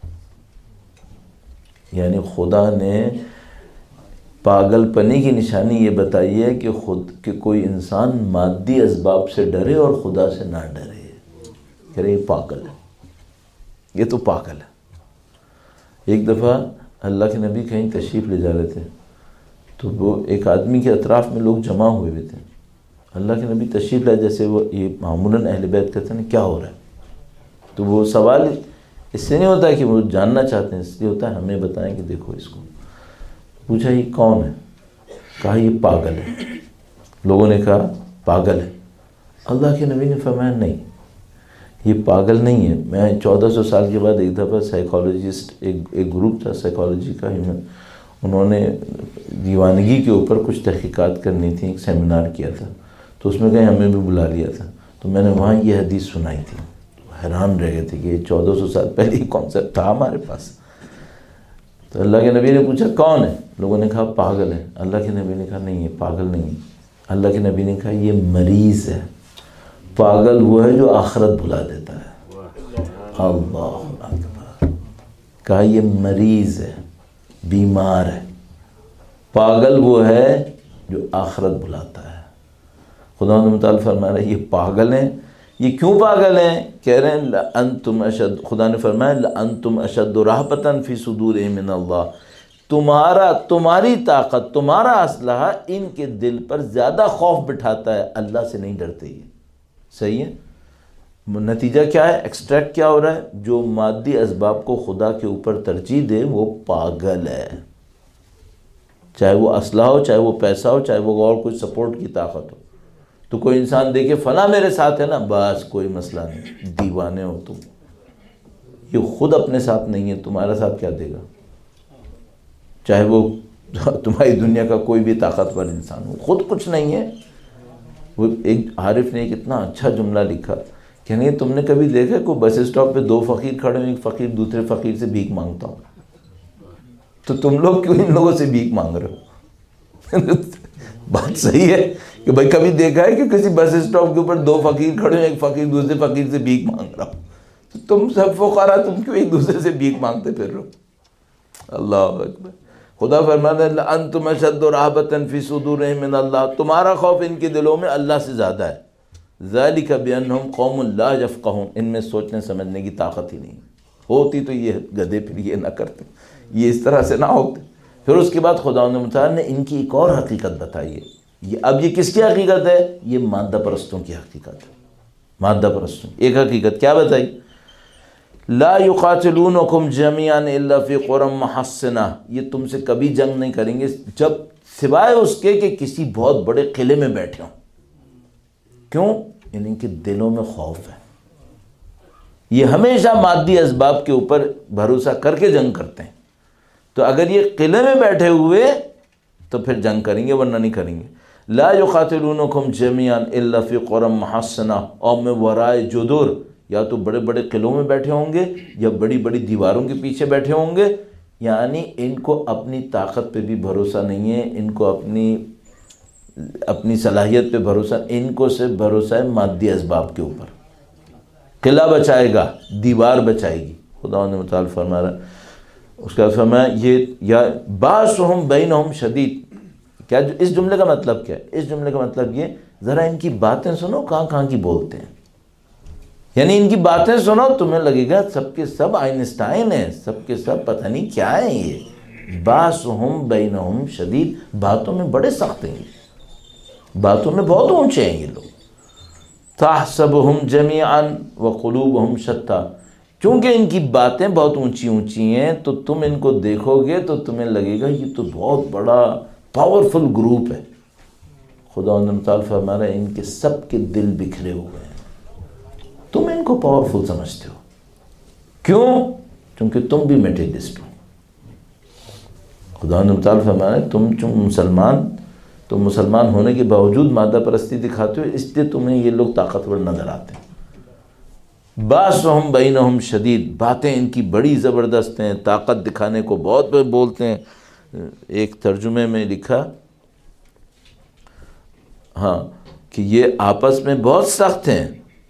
یعنی خدا نے پاگل پنی کی نشانی یہ بتائی ہے کہ کوئی انسان مادی اسباب سے ڈرے اور خدا سے نہ ڈرے، کہہ رہے یہ پاگل ہے، یہ تو پاگل ہے۔ ایک دفعہ اللہ کے نبی کہیں تشریف لے جا رہے تھے، تو وہ ایک آدمی کے اطراف میں لوگ جمع ہوئے ہوئے تھے۔ اللہ کے نبی تشریف لائے، جیسے وہ یہ معمولاً اہل بیت کہتے ہیں کیا ہو رہا ہے، تو وہ سوال اس سے نہیں ہوتا ہے کہ وہ جاننا چاہتے ہیں، اس لیے ہوتا ہے ہمیں بتائیں کہ دیکھو اس کو۔ پوچھا یہ کون ہے؟ کہا یہ پاگل ہے۔ لوگوں نے کہا پاگل ہے۔ اللہ کے نبی نے فرمایا نہیں، یہ پاگل نہیں ہے۔ میں 1400 سال کے بعد ایک دفعہ سائیکالوجسٹ، ایک گروپ تھا سائیکالوجی کا، انہوں نے دیوانگی کے اوپر کچھ تحقیقات کرنی تھی، ایک سیمینار کیا تھا، تو اس میں کہیں ہمیں بھی بلا لیا تھا، تو میں نے وہاں یہ حدیث سنائی تھی، حیران رہ گئے تھے کہ یہ 1400 سال پہلے یہ کانسیپٹ تھا ہمارے پاس۔ تو اللہ کے نبی نے پوچھا کون ہے؟ لوگوں نے کہا پاگل ہے۔ اللہ کے نبی نے کہا نہیں، یہ پاگل نہیں ہے۔ اللہ کے نبی نے کہا یہ مریض ہے۔ پاگل وہ ہے جو آخرت بھلا دیتا ہے۔ اللہ اکبر۔ کہا یہ مریض ہے، بیمار ہے۔ پاگل وہ ہے جو آخرت بھلاتا ہے۔ خدا متعال فرما رہے ہیں یہ پاگل ہیں۔ یہ کیوں پاگل ہیں؟ کہہ رہے ہیں لأنتم اشد، خدا نے فرمایا لأنتم اشد رہبۃ فی صدورہم من اللہ، تمہاری طاقت، تمہارا اسلحہ ان کے دل پر زیادہ خوف بٹھاتا ہے، اللہ سے نہیں ڈرتے یہ۔ صحیح ہے؟ نتیجہ کیا ہے؟ ایکسٹریکٹ کیا ہو رہا ہے؟ جو مادی اسباب کو خدا کے اوپر ترجیح دے وہ پاگل ہے، چاہے وہ اسلحہ ہو، چاہے وہ پیسہ ہو، چاہے وہ اور کوئی سپورٹ کی طاقت ہو۔ تو کوئی انسان دیکھے فلاں میرے ساتھ ہے نا، بس کوئی مسئلہ نہیں، دیوانے ہو تم۔ یہ خود اپنے ساتھ نہیں ہے، تمہارا ساتھ کیا دے گا؟ چاہے وہ تمہاری دنیا کا کوئی بھی طاقتور انسان ہو، خود کچھ نہیں ہے۔ وہ ایک عارف نے ایک اتنا اچھا جملہ لکھا کہ نہیں، تم نے کبھی دیکھا کوئی بس اسٹاپ پہ دو فقیر کھڑے ہیں، ایک فقیر دوسرے فقیر سے بھیک مانگتا ہوں، تو تم لوگ کیوں ان لوگوں سے بھیک مانگ رہے ہو؟ بات صحیح ہے کہ بھائی کبھی دیکھا ہے کہ کسی بس اسٹاپ کے اوپر دو فقیر کھڑے ہیں، ایک فقیر دوسرے فقیر سے بھیک مانگ رہا ہو؟ تو تم سب فقراء تم کیوں ایک دوسرے سے بھیک مانگتے پھر رہو؟ اللہ اکبر۔ خدا فرماتا ہے انتم اشد رہبۃ فی صدورہم من اللہ، تمہارا خوف ان کے دلوں میں اللہ سے زیادہ ہے۔ ذالک بانہم قوم لا یفقہون، ان میں سوچنے سمجھنے کی طاقت ہی نہیں ہوتی، تو یہ گدھے پھر یہ نہ کرتے، یہ اس طرح سے نہ ہوتے۔ پھر اس کے بعد خدا متعال نے ان کی ایک اور حقیقت بتائی ہے۔ اب یہ کس کی حقیقت ہے؟ یہ مادہ پرستوں کی حقیقت ہے۔ مادہ پرستوں ایک حقیقت کیا بتائی؟ لا یقاتلونکم جميعا الا فی قری محصنہ، یہ تم سے کبھی جنگ نہیں کریں گے جب سوائے اس کے کہ کسی بہت بڑے قلعے میں بیٹھے ہوں۔ کیوں؟ ان کے دلوں میں خوف ہے، یہ ہمیشہ مادی اسباب کے اوپر بھروسہ کر کے جنگ کرتے ہیں۔ تو اگر یہ قلعے میں بیٹھے ہوئے تو پھر جنگ کریں گے، ورنہ نہیں کریں گے۔ لا یقاتلونکم جميعا الا فی قری محصنہ او من وراء جدر، یا تو بڑے بڑے قلعوں میں بیٹھے ہوں گے یا بڑی بڑی دیواروں کے پیچھے بیٹھے ہوں گے، یعنی ان کو اپنی طاقت پہ بھی بھروسہ نہیں ہے، ان کو اپنی صلاحیت پہ بھروسہ، ان کو صرف بھروسہ ہے مادی اسباب کے اوپر۔ قلعہ بچائے گا، دیوار بچائے گی۔ خدا نے متعال فرما رہا، اس کا فرمایا یہ یا باسہم بینہم شدید۔ کیا اس جملے کا مطلب کیا ہے؟ اس جملے کا مطلب یہ، ذرا ان کی باتیں سنو، کہاں کہاں کی بولتے ہیں، یعنی ان کی باتیں سنو تمہیں لگے گا سب کے سب آئنسٹائن ہیں، سب کے سب پتہ نہیں کیا ہیں یہ۔ باسہم بینہم شدید، باتوں میں بڑے سخت ہیں، باتوں میں بہت اونچے ہیں یہ لوگ۔ تحسبہم جمیعا وقلوبہم شتیٰ، چونکہ ان کی باتیں بہت اونچی اونچی ہیں تو تم ان کو دیکھو گے تو تمہیں لگے گا یہ تو بہت بڑا پاورفل گروپ ہے۔ خدا تعالیٰ فرما رہا ہے ان کے سب کے دل بکھرے ہوئے ہیں، تم ان کو پاورفل سمجھتے ہو، کیوں؟ کیونکہ تم بھی میٹیریلسٹ ہو۔ خدا تعالیٰ فرما رہا ہے تم مسلمان ہونے کے باوجود مادہ پرستی دکھاتے ہو، اس لیے تمہیں یہ لوگ طاقتور نظر آتے ہیں۔ باسہم بینہم شدید، باتیں ان کی بڑی زبردست ہیں، طاقت دکھانے کو بہت بولتے ہیں۔ ایک ترجمے میں لکھا کہ یہ آپس میں بہت سخت ہیں،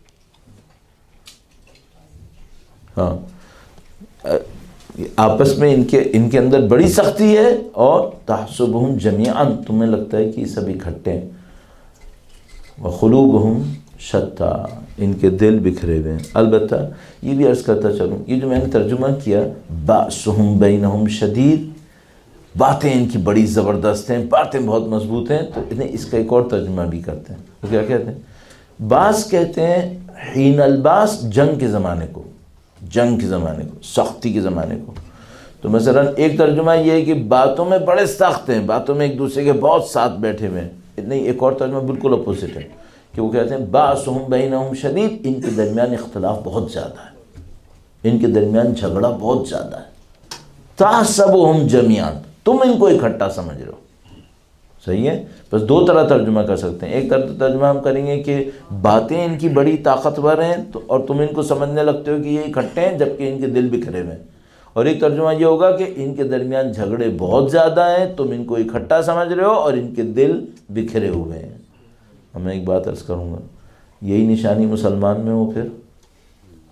آپس میں ان کے اندر بڑی سختی ہے، اور تحسبہم جمیعا، تمہیں لگتا ہے کہ یہ سب اکٹھے ہیں، وقلوبہم شتیٰ، ان کے دل بکھرے ہوئے ہیں۔ البتہ یہ بھی عرض کرتا چلوں، یہ جو میں نے ترجمہ کیا باسہم بینہم شدید، باتیں ان کی بڑی زبردست ہیں، باتیں بہت مضبوط ہیں، تو انہیں اس کا ایک اور ترجمہ بھی کرتے ہیں۔ وہ کیا کہتے ہیں؟ باس کہتے ہیں حین الباس، جنگ کے زمانے کو، جنگ کے زمانے کو، سختی کے زمانے کو۔ تو مثلا ایک ترجمہ یہ ہے کہ باتوں میں بڑے سخت ہیں، باتوں میں ایک دوسرے کے بہت ساتھ بیٹھے ہوئے ہیں۔ نہیں، ایک اور ترجمہ بالکل اپوزٹ ہے کہ وہ کہتے ہیں باسہم بینہم شدید، ان کے درمیان اختلاف بہت زیادہ ہے، ان کے درمیان جھگڑا بہت زیادہ ہے۔ تحسبہم جمیعا، تم ان کو اکٹھا سمجھ رہے ہو۔ صحیح ہے؟ بس دو طرح ترجمہ کر سکتے ہیں۔ ایک ترجمہ ہم کریں گے کہ باتیں ان کی بڑی طاقتور ہیں اور تم ان کو سمجھنے لگتے ہو کہ یہ اکٹھے ہیں جبکہ ان کے دل بکھرے ہوئے ہیں، اور ایک ترجمہ یہ ہوگا کہ ان کے درمیان جھگڑے بہت زیادہ ہیں، تم ان کو اکٹھا سمجھ رہے ہو اور ان کے دل بکھرے ہوئے ہیں۔ میں ایک بات عرض کروں گا، یہی نشانی مسلمان میں ہو، پھر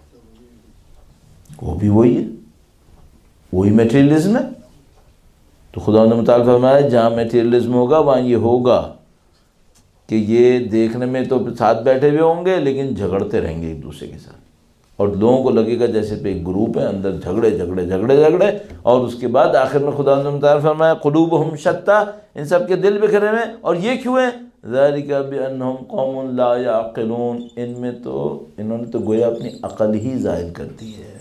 وہ بھی وہی ہے، وہی میٹیریلزم ہے۔ تو خدا نے متعال فرمایا جہاں میٹیریلزم ہوگا وہاں یہ ہوگا کہ یہ دیکھنے میں تو ساتھ بیٹھے ہوئے ہوں گے لیکن جھگڑتے رہیں گے ایک دوسرے کے ساتھ، اور لوگوں کو لگے گا جیسے پہ ایک گروپ ہے، اندر جھگڑے، اور اس کے بعد آخر میں خدا نے متعال فرمایا قلوبہم شتیٰ، ان سب کے دل بکھرے ہوئے، اور یہ کیوں ہیں؟ ذالک بانہم قوم لا یعقلون، انہوں نے تو گویا اپنی عقل ہی ظاہر کر دی ہے۔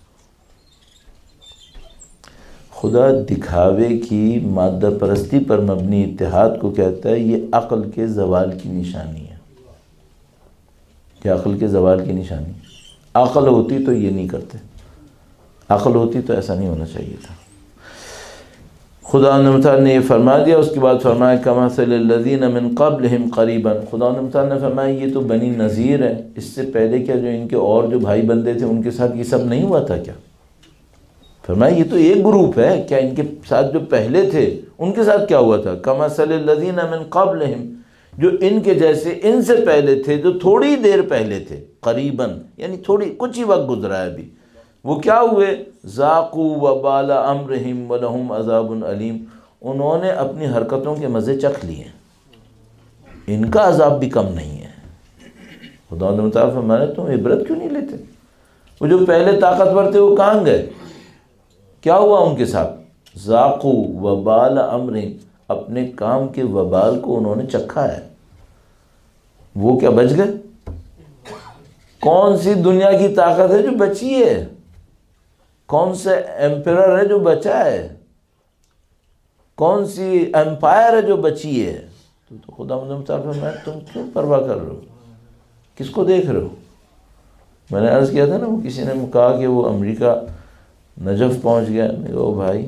خدا دکھاوے کی مادہ پرستی پر مبنی اتحاد کو کہتا ہے یہ عقل کے زوال کی نشانی ہے۔ کیا عقل کے زوال کی نشانی؟ عقل ہوتی تو یہ نہیں کرتے، عقل ہوتی تو ایسا نہیں ہونا چاہیے تھا۔ خدا نے یہ فرما دیا، اس کے بعد فرمایا کمثل الذین من قبلہم قریبا، خدا نے فرمایا یہ تو بنی نذیر ہے، اس سے پہلے کیا جو ان کے اور جو بھائی بندے تھے ان کے ساتھ یہ سب نہیں ہوا تھا کیا؟ فرمایا یہ تو ایک گروپ ہے، کیا ان کے ساتھ جو پہلے تھے ان کے ساتھ کیا ہوا تھا؟ کمثل الذین من قبلہم، جو ان کے جیسے ان سے پہلے تھے، جو تھوڑی دیر پہلے تھے، قریباً یعنی کچھ ہی وقت گزرا ہے ابھی، وہ کیا ہوئے؟ ذاقوا وبال امرہم ولہم عذاب علیم، انہوں نے اپنی حرکتوں کے مزے چکھ لیے، ان کا عذاب بھی کم نہیں ہے۔ خدا نے متعال فرمایا تم عبرت کیوں نہیں لیتے؟ وہ جو پہلے طاقتور تھے وہ کہاں گئے؟ کیا ہوا ان کے ساتھ؟ ذاقوا وبال امرہم، اپنے کام کے وبال کو انہوں نے چکھا ہے، وہ کیا بچ گئے؟ کون سی دنیا کی طاقت ہے جو بچی ہے؟ کون سے ایمپرر ہے جو بچا ہے؟ کون سی ایمپائر ہے جو بچی ہے؟ تو خدا میں تم کیوں پرواہ کر رہے ہو؟ کس کو دیکھ رہے ہو؟ میں نے عرض کیا تھا نا، وہ کسی نے کہا کہ وہ امریکہ نجف پہنچ گیا، میں کہا او بھائی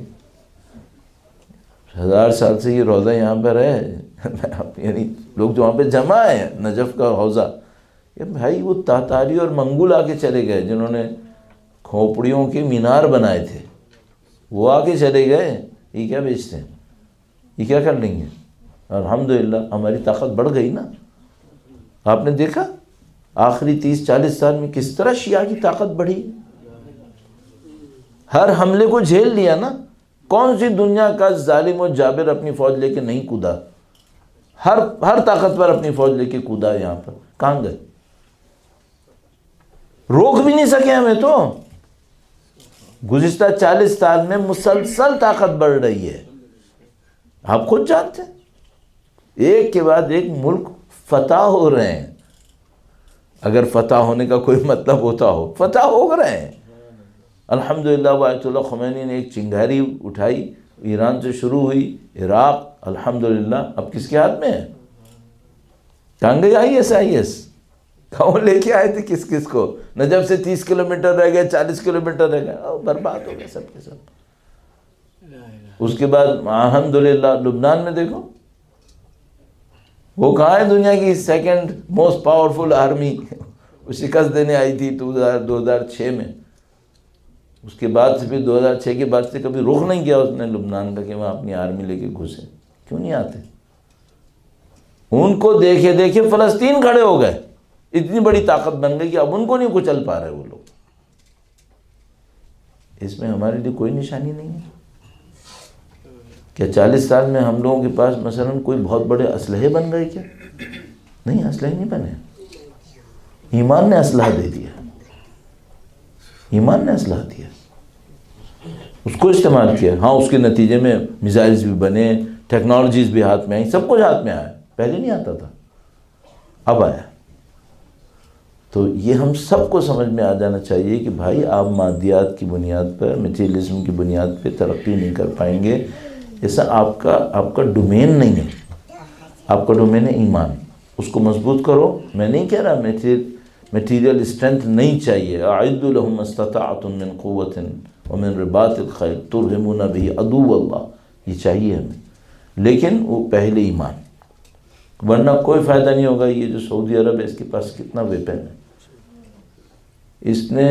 1000 سال سے یہ روضہ یہاں پر ہے، یعنی لوگ جو وہاں پہ جمع ہیں نجف کا حوضہ، کہ بھائی وہ تاتاری اور منگول آ کے چلے گئے جنہوں نے کھوپڑیوں کے مینار بنائے تھے، وہ آ کے چلے گئے، یہ کیا بیچتے ہیں؟ یہ کیا کر لیں گے؟ الحمدللہ ہماری طاقت بڑھ گئی نا۔ آپ نے دیکھا آخری 30-40 سال میں کس طرح شیعہ کی طاقت بڑھی، ہر حملے کو جھیل لیا نا۔ کون سی دنیا کا ظالم و جابر اپنی فوج لے کے نہیں کودا؟ ہر طاقتور اپنی فوج لے کے کودا یہاں پر، کہاں گئے؟ روک بھی نہیں سکے ہمیں تو۔ گزشتہ 40 سال میں مسلسل طاقت بڑھ رہی ہے، آپ خود جانتے ہیں، ایک کے بعد ایک ملک فتح ہو رہے ہیں۔ اگر فتح ہونے کا کوئی مطلب ہوتا ہو، فتح ہو رہے ہیں الحمدللہ۔ آیت اللہ خمینی نے ایک چنگاری اٹھائی، ایران سے شروع ہوئی، عراق، الحمدللہ اب کس کے ہاتھ میں ہے؟ کہاں گئی IS؟ کہاں لے کے آئے تھے کس کو؟ نجف سے 30 کلومیٹر رہ گئے، 40 کلومیٹر رہ گئے، برباد ہو گئے سب کے سب۔ اس کے بعد الحمدللہ لبنان میں دیکھو، وہ کہاں ہے دنیا کی سیکنڈ موسٹ پاورفل آرمی، وہ شکست دینے آئی تھی 2006 میں۔ اس کے بعد سے پھر 2006 کے بعد سے کبھی رخ نہیں کیا اس نے لبنان کا کہ وہاں اپنی آرمی لے کے گھسے۔ کیوں نہیں آتے؟ ان کو دیکھے دیکھے فلسطین کھڑے ہو گئے، اتنی بڑی طاقت بن گئی کہ اب ان کو نہیں کچل پا رہے وہ لوگ۔ اس میں ہمارے لیے کوئی نشانی نہیں ہے کیا 40 سال میں ہم لوگوں کے پاس مثلا کوئی بہت بڑے اسلحے بن گئے کیا؟ نہیں، اسلحے نہیں بنے، ایمان نے اسلحہ دے دیا، ایمان نے اسلحہ دیا، اس کو استعمال کیا۔ ہاں اس کے نتیجے میں میزائلز بھی بنے، ٹیکنالوجیز بھی ہاتھ میں آئی، سب کچھ ہاتھ میں آیا، پہلے نہیں آتا تھا، اب آیا۔ تو یہ ہم سب کو سمجھ میں آ جانا چاہیے کہ بھائی آپ مادیات کی بنیاد پر، میٹیریلزم کی بنیاد پہ ترقی نہیں کر پائیں گے، ایسا آپ کا ڈومین نہیں ہے، آپ کا ڈومین ہے ایمان، اس کو مضبوط کرو۔ میں نہیں کہہ رہا میٹیریل اسٹرینتھ نہیں چاہیے، اعدوا لهم ما استطعتم من قوة ومن رباط الخیل ترہبون به عدو اللہ، یہ چاہیے ہمیں، لیکن وہ پہلے ایمان، ورنہ کوئی فائدہ نہیں ہوگا۔ یہ جو سعودی عرب ہے اس کے پاس کتنا ویپن ہے، اس نے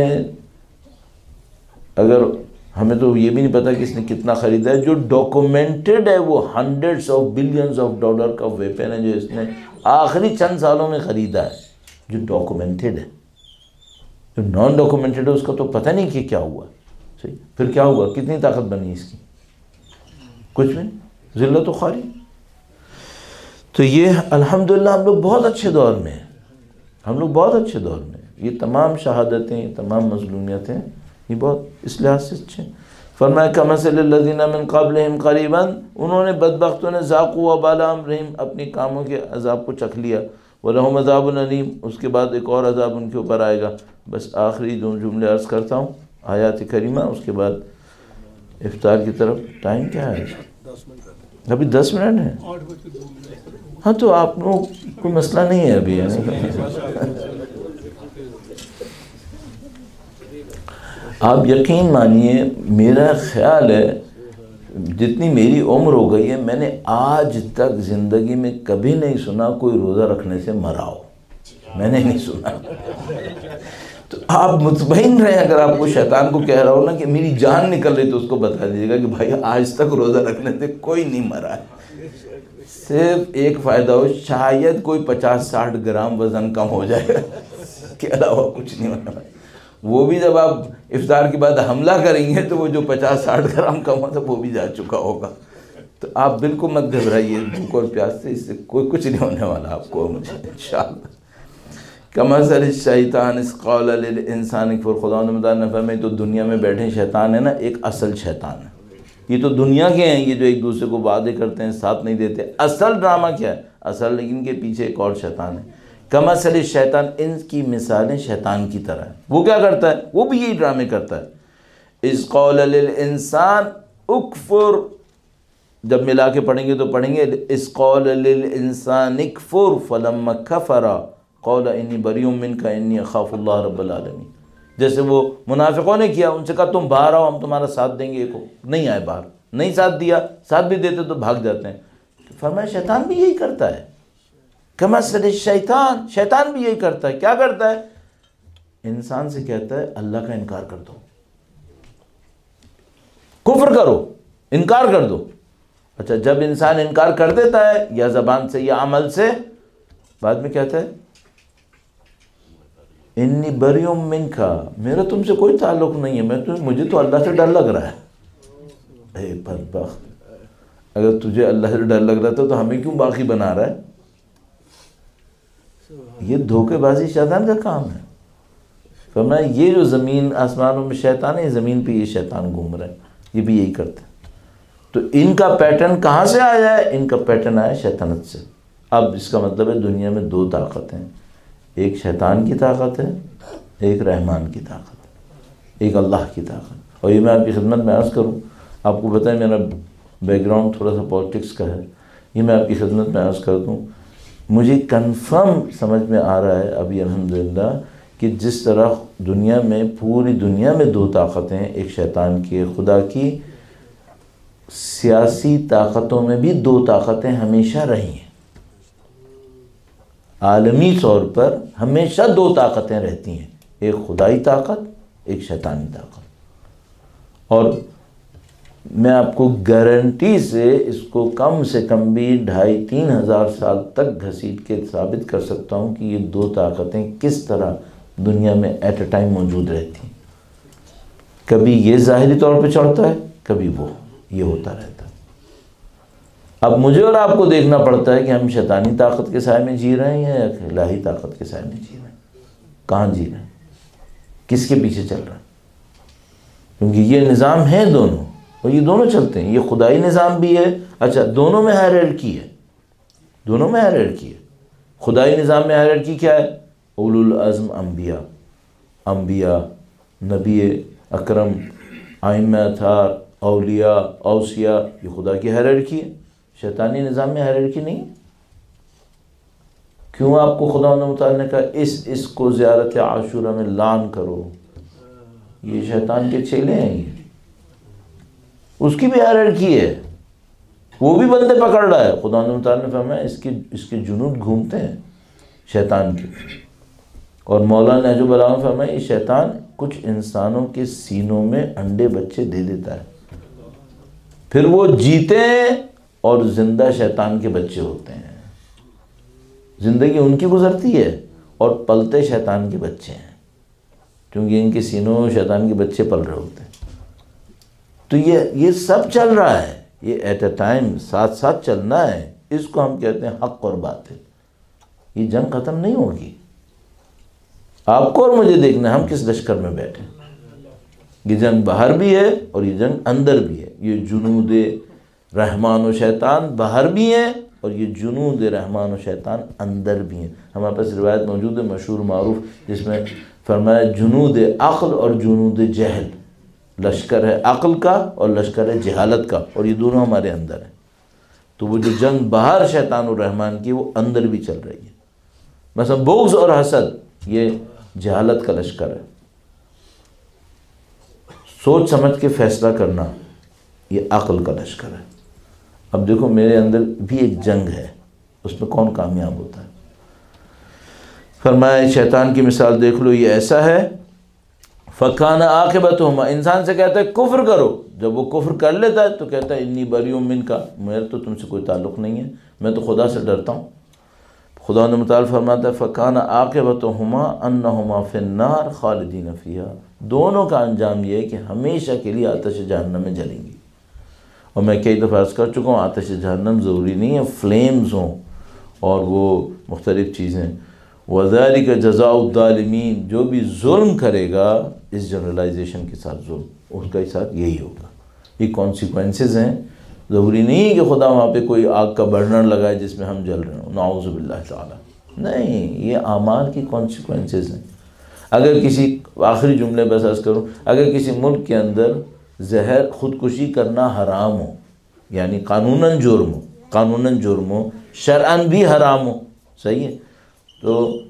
اگر ہمیں تو یہ بھی نہیں پتا کہ اس نے کتنا خریدا ہے، جو ڈاکومنٹڈ ہے وہ hundreds of billions of dollar کا ویپن ہے جو اس نے آخری چند سالوں میں خریدا ہے، جو ڈاکومنٹڈ ہے۔ جو نان ڈاکومنٹڈ ہے اس کا تو پتہ نہیں کہ کیا ہوا، صحیح، پھر کیا ہوا، کتنی طاقت بنی اس کی، کچھ بھی نہیں، ذلت و خواری۔ تو یہ الحمدللہ ہم لوگ بہت اچھے دور میں ہیں، ہم لوگ بہت اچھے دور میں ہیں۔ یہ تمام شہادتیں، یہ تمام مظلومیتیں، یہ بہت اس لحاظ سے اچھے ہیں۔ فرمایا کمثل الذین من قبلہم قریبا، انہوں نے بدبختوں نے ذاقوا وبال امرہم، اپنی کاموں کے عذاب کو چکھ لیا، وَلَهُمْ عَذَابٌ علیم، اس کے بعد ایک اور عذاب ان کے اوپر آئے گا۔ بس آخری دو جملے عرض کرتا ہوں آیات کریمہ، اس کے بعد افطار کی طرف۔ ٹائم کیا ہے؟ ابھی 10 منٹ ہے۔ ہاں تو آپ لوگ کوئی مسئلہ نہیں ہے ابھی، آپ یقین مانیے، میرا خیال ہے جتنی میری عمر ہو گئی ہے، میں نے آج تک زندگی میں کبھی نہیں سنا کوئی روزہ رکھنے سے مرا ہو، میں نے نہیں سنا۔ تو آپ مطمئن رہیں، اگر آپ کو شیطان کو کہہ رہا ہو نا کہ میری جان نکل رہی، تو اس کو بتا دیجیے گا کہ بھائی آج تک روزہ رکھنے سے کوئی نہیں مرا ہے۔ صرف ایک فائدہ ہو، شاید کوئی 50-60 گرام وزن کم ہو جائے گا، اس کے علاوہ کچھ نہیں ہونا۔ وہ بھی جب آپ افطار کے بعد حملہ کریں گے تو وہ جو 50-60 گرام کم ہوتا وہ بھی جا چکا ہوگا۔ تو آپ بالکل مت گھبرائیے بھوک اور پیاس سے، اس سے کوئی کچھ نہیں ہونے والا آپ کو، مجھے انشاءاللہ۔ کمثل الشیطان اذ قال للانسان اکفر، خدا نے مدار نفع میں تو دنیا میں بیٹھے شیطان ہے نا، ایک اصل شیطان ہے۔ یہ تو دنیا کے ہیں، یہ جو ایک دوسرے کو وعدے کرتے ہیں، ساتھ نہیں دیتے۔ اصل ڈرامہ کیا ہے؟ اصل لیکن کے پیچھے ایک اور شیطان ہے۔ کمثل الشیطان، ان کی مثالیں شیطان کی طرح ہیں۔ وہ کیا کرتا ہے؟ وہ بھی یہی ڈرامے کرتا ہے۔ اذ قال للانسان اکفر، جب ملا کے پڑھیں گے تو پڑھیں گے اذ قال للانسان اکفر فلما کفر قال انی بریء منک انی اخاف اللہ رب العالمین۔ جیسے وہ منافقوں نے کیا، ان سے کہا تم باہر آؤ، ہم تمہارا ساتھ دیں گے، نہیں آئے باہر، نہیں ساتھ دیا، ساتھ بھی دیتے تو بھاگ جاتے ہیں۔ فرمایا شیطان بھی یہی کرتا ہے۔ کمثل الشیطان، شیطان بھی یہی کرتا ہے۔ کیا کرتا ہے؟ انسان سے کہتا ہے اللہ کا انکار کر دو، کفر کرو، انکار کر دو۔ اچھا، جب انسان انکار کر دیتا ہے یا زبان سے یا عمل سے، بعد میں کہتا ہے انی بریء منک، میرا تم سے کوئی تعلق نہیں ہے، مجھے تو اللہ سے ڈر لگ رہا ہے۔ اے بدبخت، اگر تجھے اللہ سے ڈر لگ رہا تھا تو ہمیں کیوں باقی بنا رہا ہے؟ یہ دھوکے بازی شیطان کا کام ہے۔ فرمایا یہ جو زمین آسمانوں میں شیطان ہے، یہ زمین پہ یہ شیطان گھوم رہے ہیں، یہ بھی یہی کرتے ہیں۔ تو ان کا پیٹرن کہاں سے آیا ہے؟ ان کا پیٹرن آیا شیطانت سے۔ اب اس کا مطلب ہے دنیا میں دو طاقتیں ہیں، ایک شیطان کی طاقت ہے، ایک رحمان کی طاقت، ایک اللہ کی طاقت۔ اور یہ میں آپ کی خدمت میں عرض کروں، آپ کو بتائیں میرا بیک گراؤنڈ تھوڑا سا پالیٹکس کا ہے، یہ میں آپ کی خدمت میں عرض کر دوں، مجھے کنفرم سمجھ میں آ رہا ہے ابھی الحمدللہ کہ جس طرح دنیا میں، پوری دنیا میں دو طاقتیں ہیں، ایک شیطان کی، ایک خدا کی، سیاسی طاقتوں میں بھی دو طاقتیں ہمیشہ رہی ہیں۔ عالمی طور پر ہمیشہ دو طاقتیں رہتی ہیں، ایک خدائی طاقت، ایک شیطانی طاقت۔ اور میں آپ کو گارنٹی سے اس کو کم سے کم بھی 2500-3000 ہزار سال تک گھسیٹ کے ثابت کر سکتا ہوں کہ یہ دو طاقتیں کس طرح دنیا میں ایٹ اے ٹائم موجود رہتی ہیں۔ کبھی یہ ظاہری طور پہ چڑھتا ہے، کبھی وہ، یہ ہوتا رہتا ہے۔ اب مجھے اور آپ کو دیکھنا پڑتا ہے کہ ہم شیطانی طاقت کے سائے میں جی رہے ہیں یا الہی طاقت کے سائے میں جی رہے ہیں، کہاں جی رہے ہیں، کس کے پیچھے چل رہے ہیں، کیونکہ یہ نظام ہے دونوں، اور یہ دونوں چلتے ہیں۔ یہ خدائی نظام بھی ہے، اچھا دونوں میں ہائرارکی ہے، دونوں میں ہائرارکی ہے۔ خدائی نظام میں ہائرارکی کیا ہے؟ اولو العزم انبیاء، نبی اکرم، ائمہ اطہار، اولیاء، اوصیاء، یہ خدا کی ہائرارکی ہے۔ شیطانی نظام میں ہائرارکی نہیں۔ کیوں آپ کو خدا متعال نے کہا اس کو زیارت عاشورہ میں لعن کرو؟ یہ شیطان کے چیلے ہیں، یہ اس کی بھی ہائرارکی ہے، وہ بھی بندے پکڑ رہا ہے۔ خدا متعال نے فرمایا اس کے جنود گھومتے ہیں شیطان کے۔ اور مولانا نہج البلاغہ نے فرمایا یہ شیطان کچھ انسانوں کے سینوں میں انڈے بچے دے دیتا ہے، پھر وہ جیتے ہیں اور زندہ شیطان کے بچے ہوتے ہیں، زندگی ان کی گزرتی ہے اور پلتے شیطان کے بچے ہیں، کیونکہ ان کے سینوں میں شیطان کے بچے پل رہے ہوتے ہیں۔ تو یہ سب چل رہا ہے، یہ ایٹ اے ٹائم ساتھ ساتھ چلنا ہے، اس کو ہم کہتے ہیں حق اور باطل۔ یہ جنگ ختم نہیں ہوگی، آپ کو اور مجھے دیکھنا ہے ہم کس لشکر میں بیٹھے۔ یہ جنگ باہر بھی ہے اور یہ جنگ اندر بھی ہے۔ یہ جنود رحمان و شیطان باہر بھی ہیں اور یہ جنود رحمان و شیطان اندر بھی ہیں۔ ہمارے پاس روایت موجود ہے مشہور معروف، جس میں فرمایا جنود عقل اور جنود جہل، لشکر ہے عقل کا اور لشکر ہے جہالت کا، اور یہ دونوں ہمارے اندر ہیں۔ تو وہ جو جنگ باہر شیطان الرحمن کی، وہ اندر بھی چل رہی ہے۔ مثلا بغض اور حسد یہ جہالت کا لشکر ہے، سوچ سمجھ کے فیصلہ کرنا یہ عقل کا لشکر ہے۔ اب دیکھو میرے اندر بھی ایک جنگ ہے، اس میں کون کامیاب ہوتا ہے؟ فرمایا شیطان کی مثال دیکھ لو، یہ ایسا ہے فَكَانَ عَاقِبَتُهُمَا، انسان سے کہتا ہے کفر کرو، جب وہ کفر کر لیتا ہے تو کہتا ہے انی بریء منک، میرا تو تم سے کوئی تعلق نہیں ہے، میں تو خدا سے ڈرتا ہوں۔ خدا نے متعال فرماتا ہے فَكَانَ عَاقِبَتُهُمَا أَنَّهُمَا فِي النَّارِ خَالِدِينَ فِيهَا، دونوں کا انجام یہ ہے کہ ہمیشہ کے لیے آتش جہنم میں جلیں گی۔ اور میں کئی دفعہ عرض کر چکا ہوں آتش جہنم ضروری نہیں ہے فلیمز ہوں اور وہ مختلف چیزیں۔ وَذَلِكَ جَزَاءُ الظَّالِمِينَ، جو بھی ظلم کرے گا، اس جنرلائزیشن کے ساتھ ظلم، اس کے ساتھ یہی ہوگا۔ یہ کانسیکوینسز ہیں، ضروری نہیں کہ خدا وہاں پہ کوئی آگ کا برنر لگائے جس میں ہم جل رہے ہوں، نعوذ باللہ تعالیٰ، نہیں، یہ اعمال کی کانسیکوینسز ہیں۔ اگر کسی، آخری جملے بس عرض کروں، اگر کسی ملک کے اندر زہر خودکشی کرنا حرام ہو، یعنی قانوناً جرم ہو، شرعاً بھی حرام ہو، صحیح ہے، تو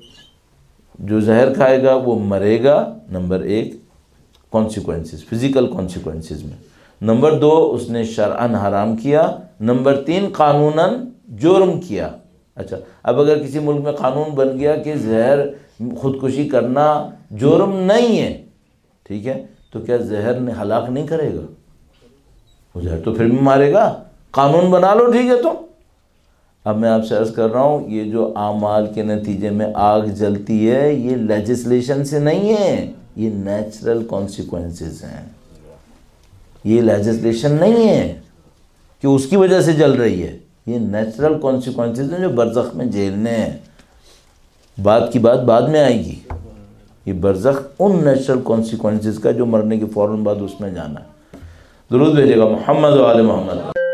جو زہر کھائے گا وہ مرے گا، نمبر ایک کانسیکوینسز، فزیکل کانسیکوینسز میں، نمبر دو اس نے شرعاً حرام کیا، نمبر تین قانوناً جرم کیا۔ اچھا، اب اگر کسی ملک میں قانون بن گیا کہ زہر خودکشی کرنا جرم نہیں ہے، ٹھیک ہے، تو کیا زہر نے ہلاک نہیں کرے گا؟ وہ زہر تو پھر بھی مارے گا، قانون بنا لو، ٹھیک ہے۔ تو اب میں آپ سے عرض کر رہا ہوں، یہ جو اعمال کے نتیجے میں آگ جلتی ہے، یہ لیجسلیشن سے نہیں ہے، یہ نیچرل کانسیکوینسز ہیں، یہ لیجسلیشن نہیں ہے کہ اس کی وجہ سے جل رہی ہے، یہ نیچرل کانسیکوینسز ہیں جو برزخ میں جھیلنے ہیں۔ بات کی بات بعد میں آئے گی، یہ برزخ ان نیچرل کانسیکوینسز کا جو مرنے کے فوراً بعد اس میں جانا ہے۔ درود بھیجے گا محمد و آل محمد۔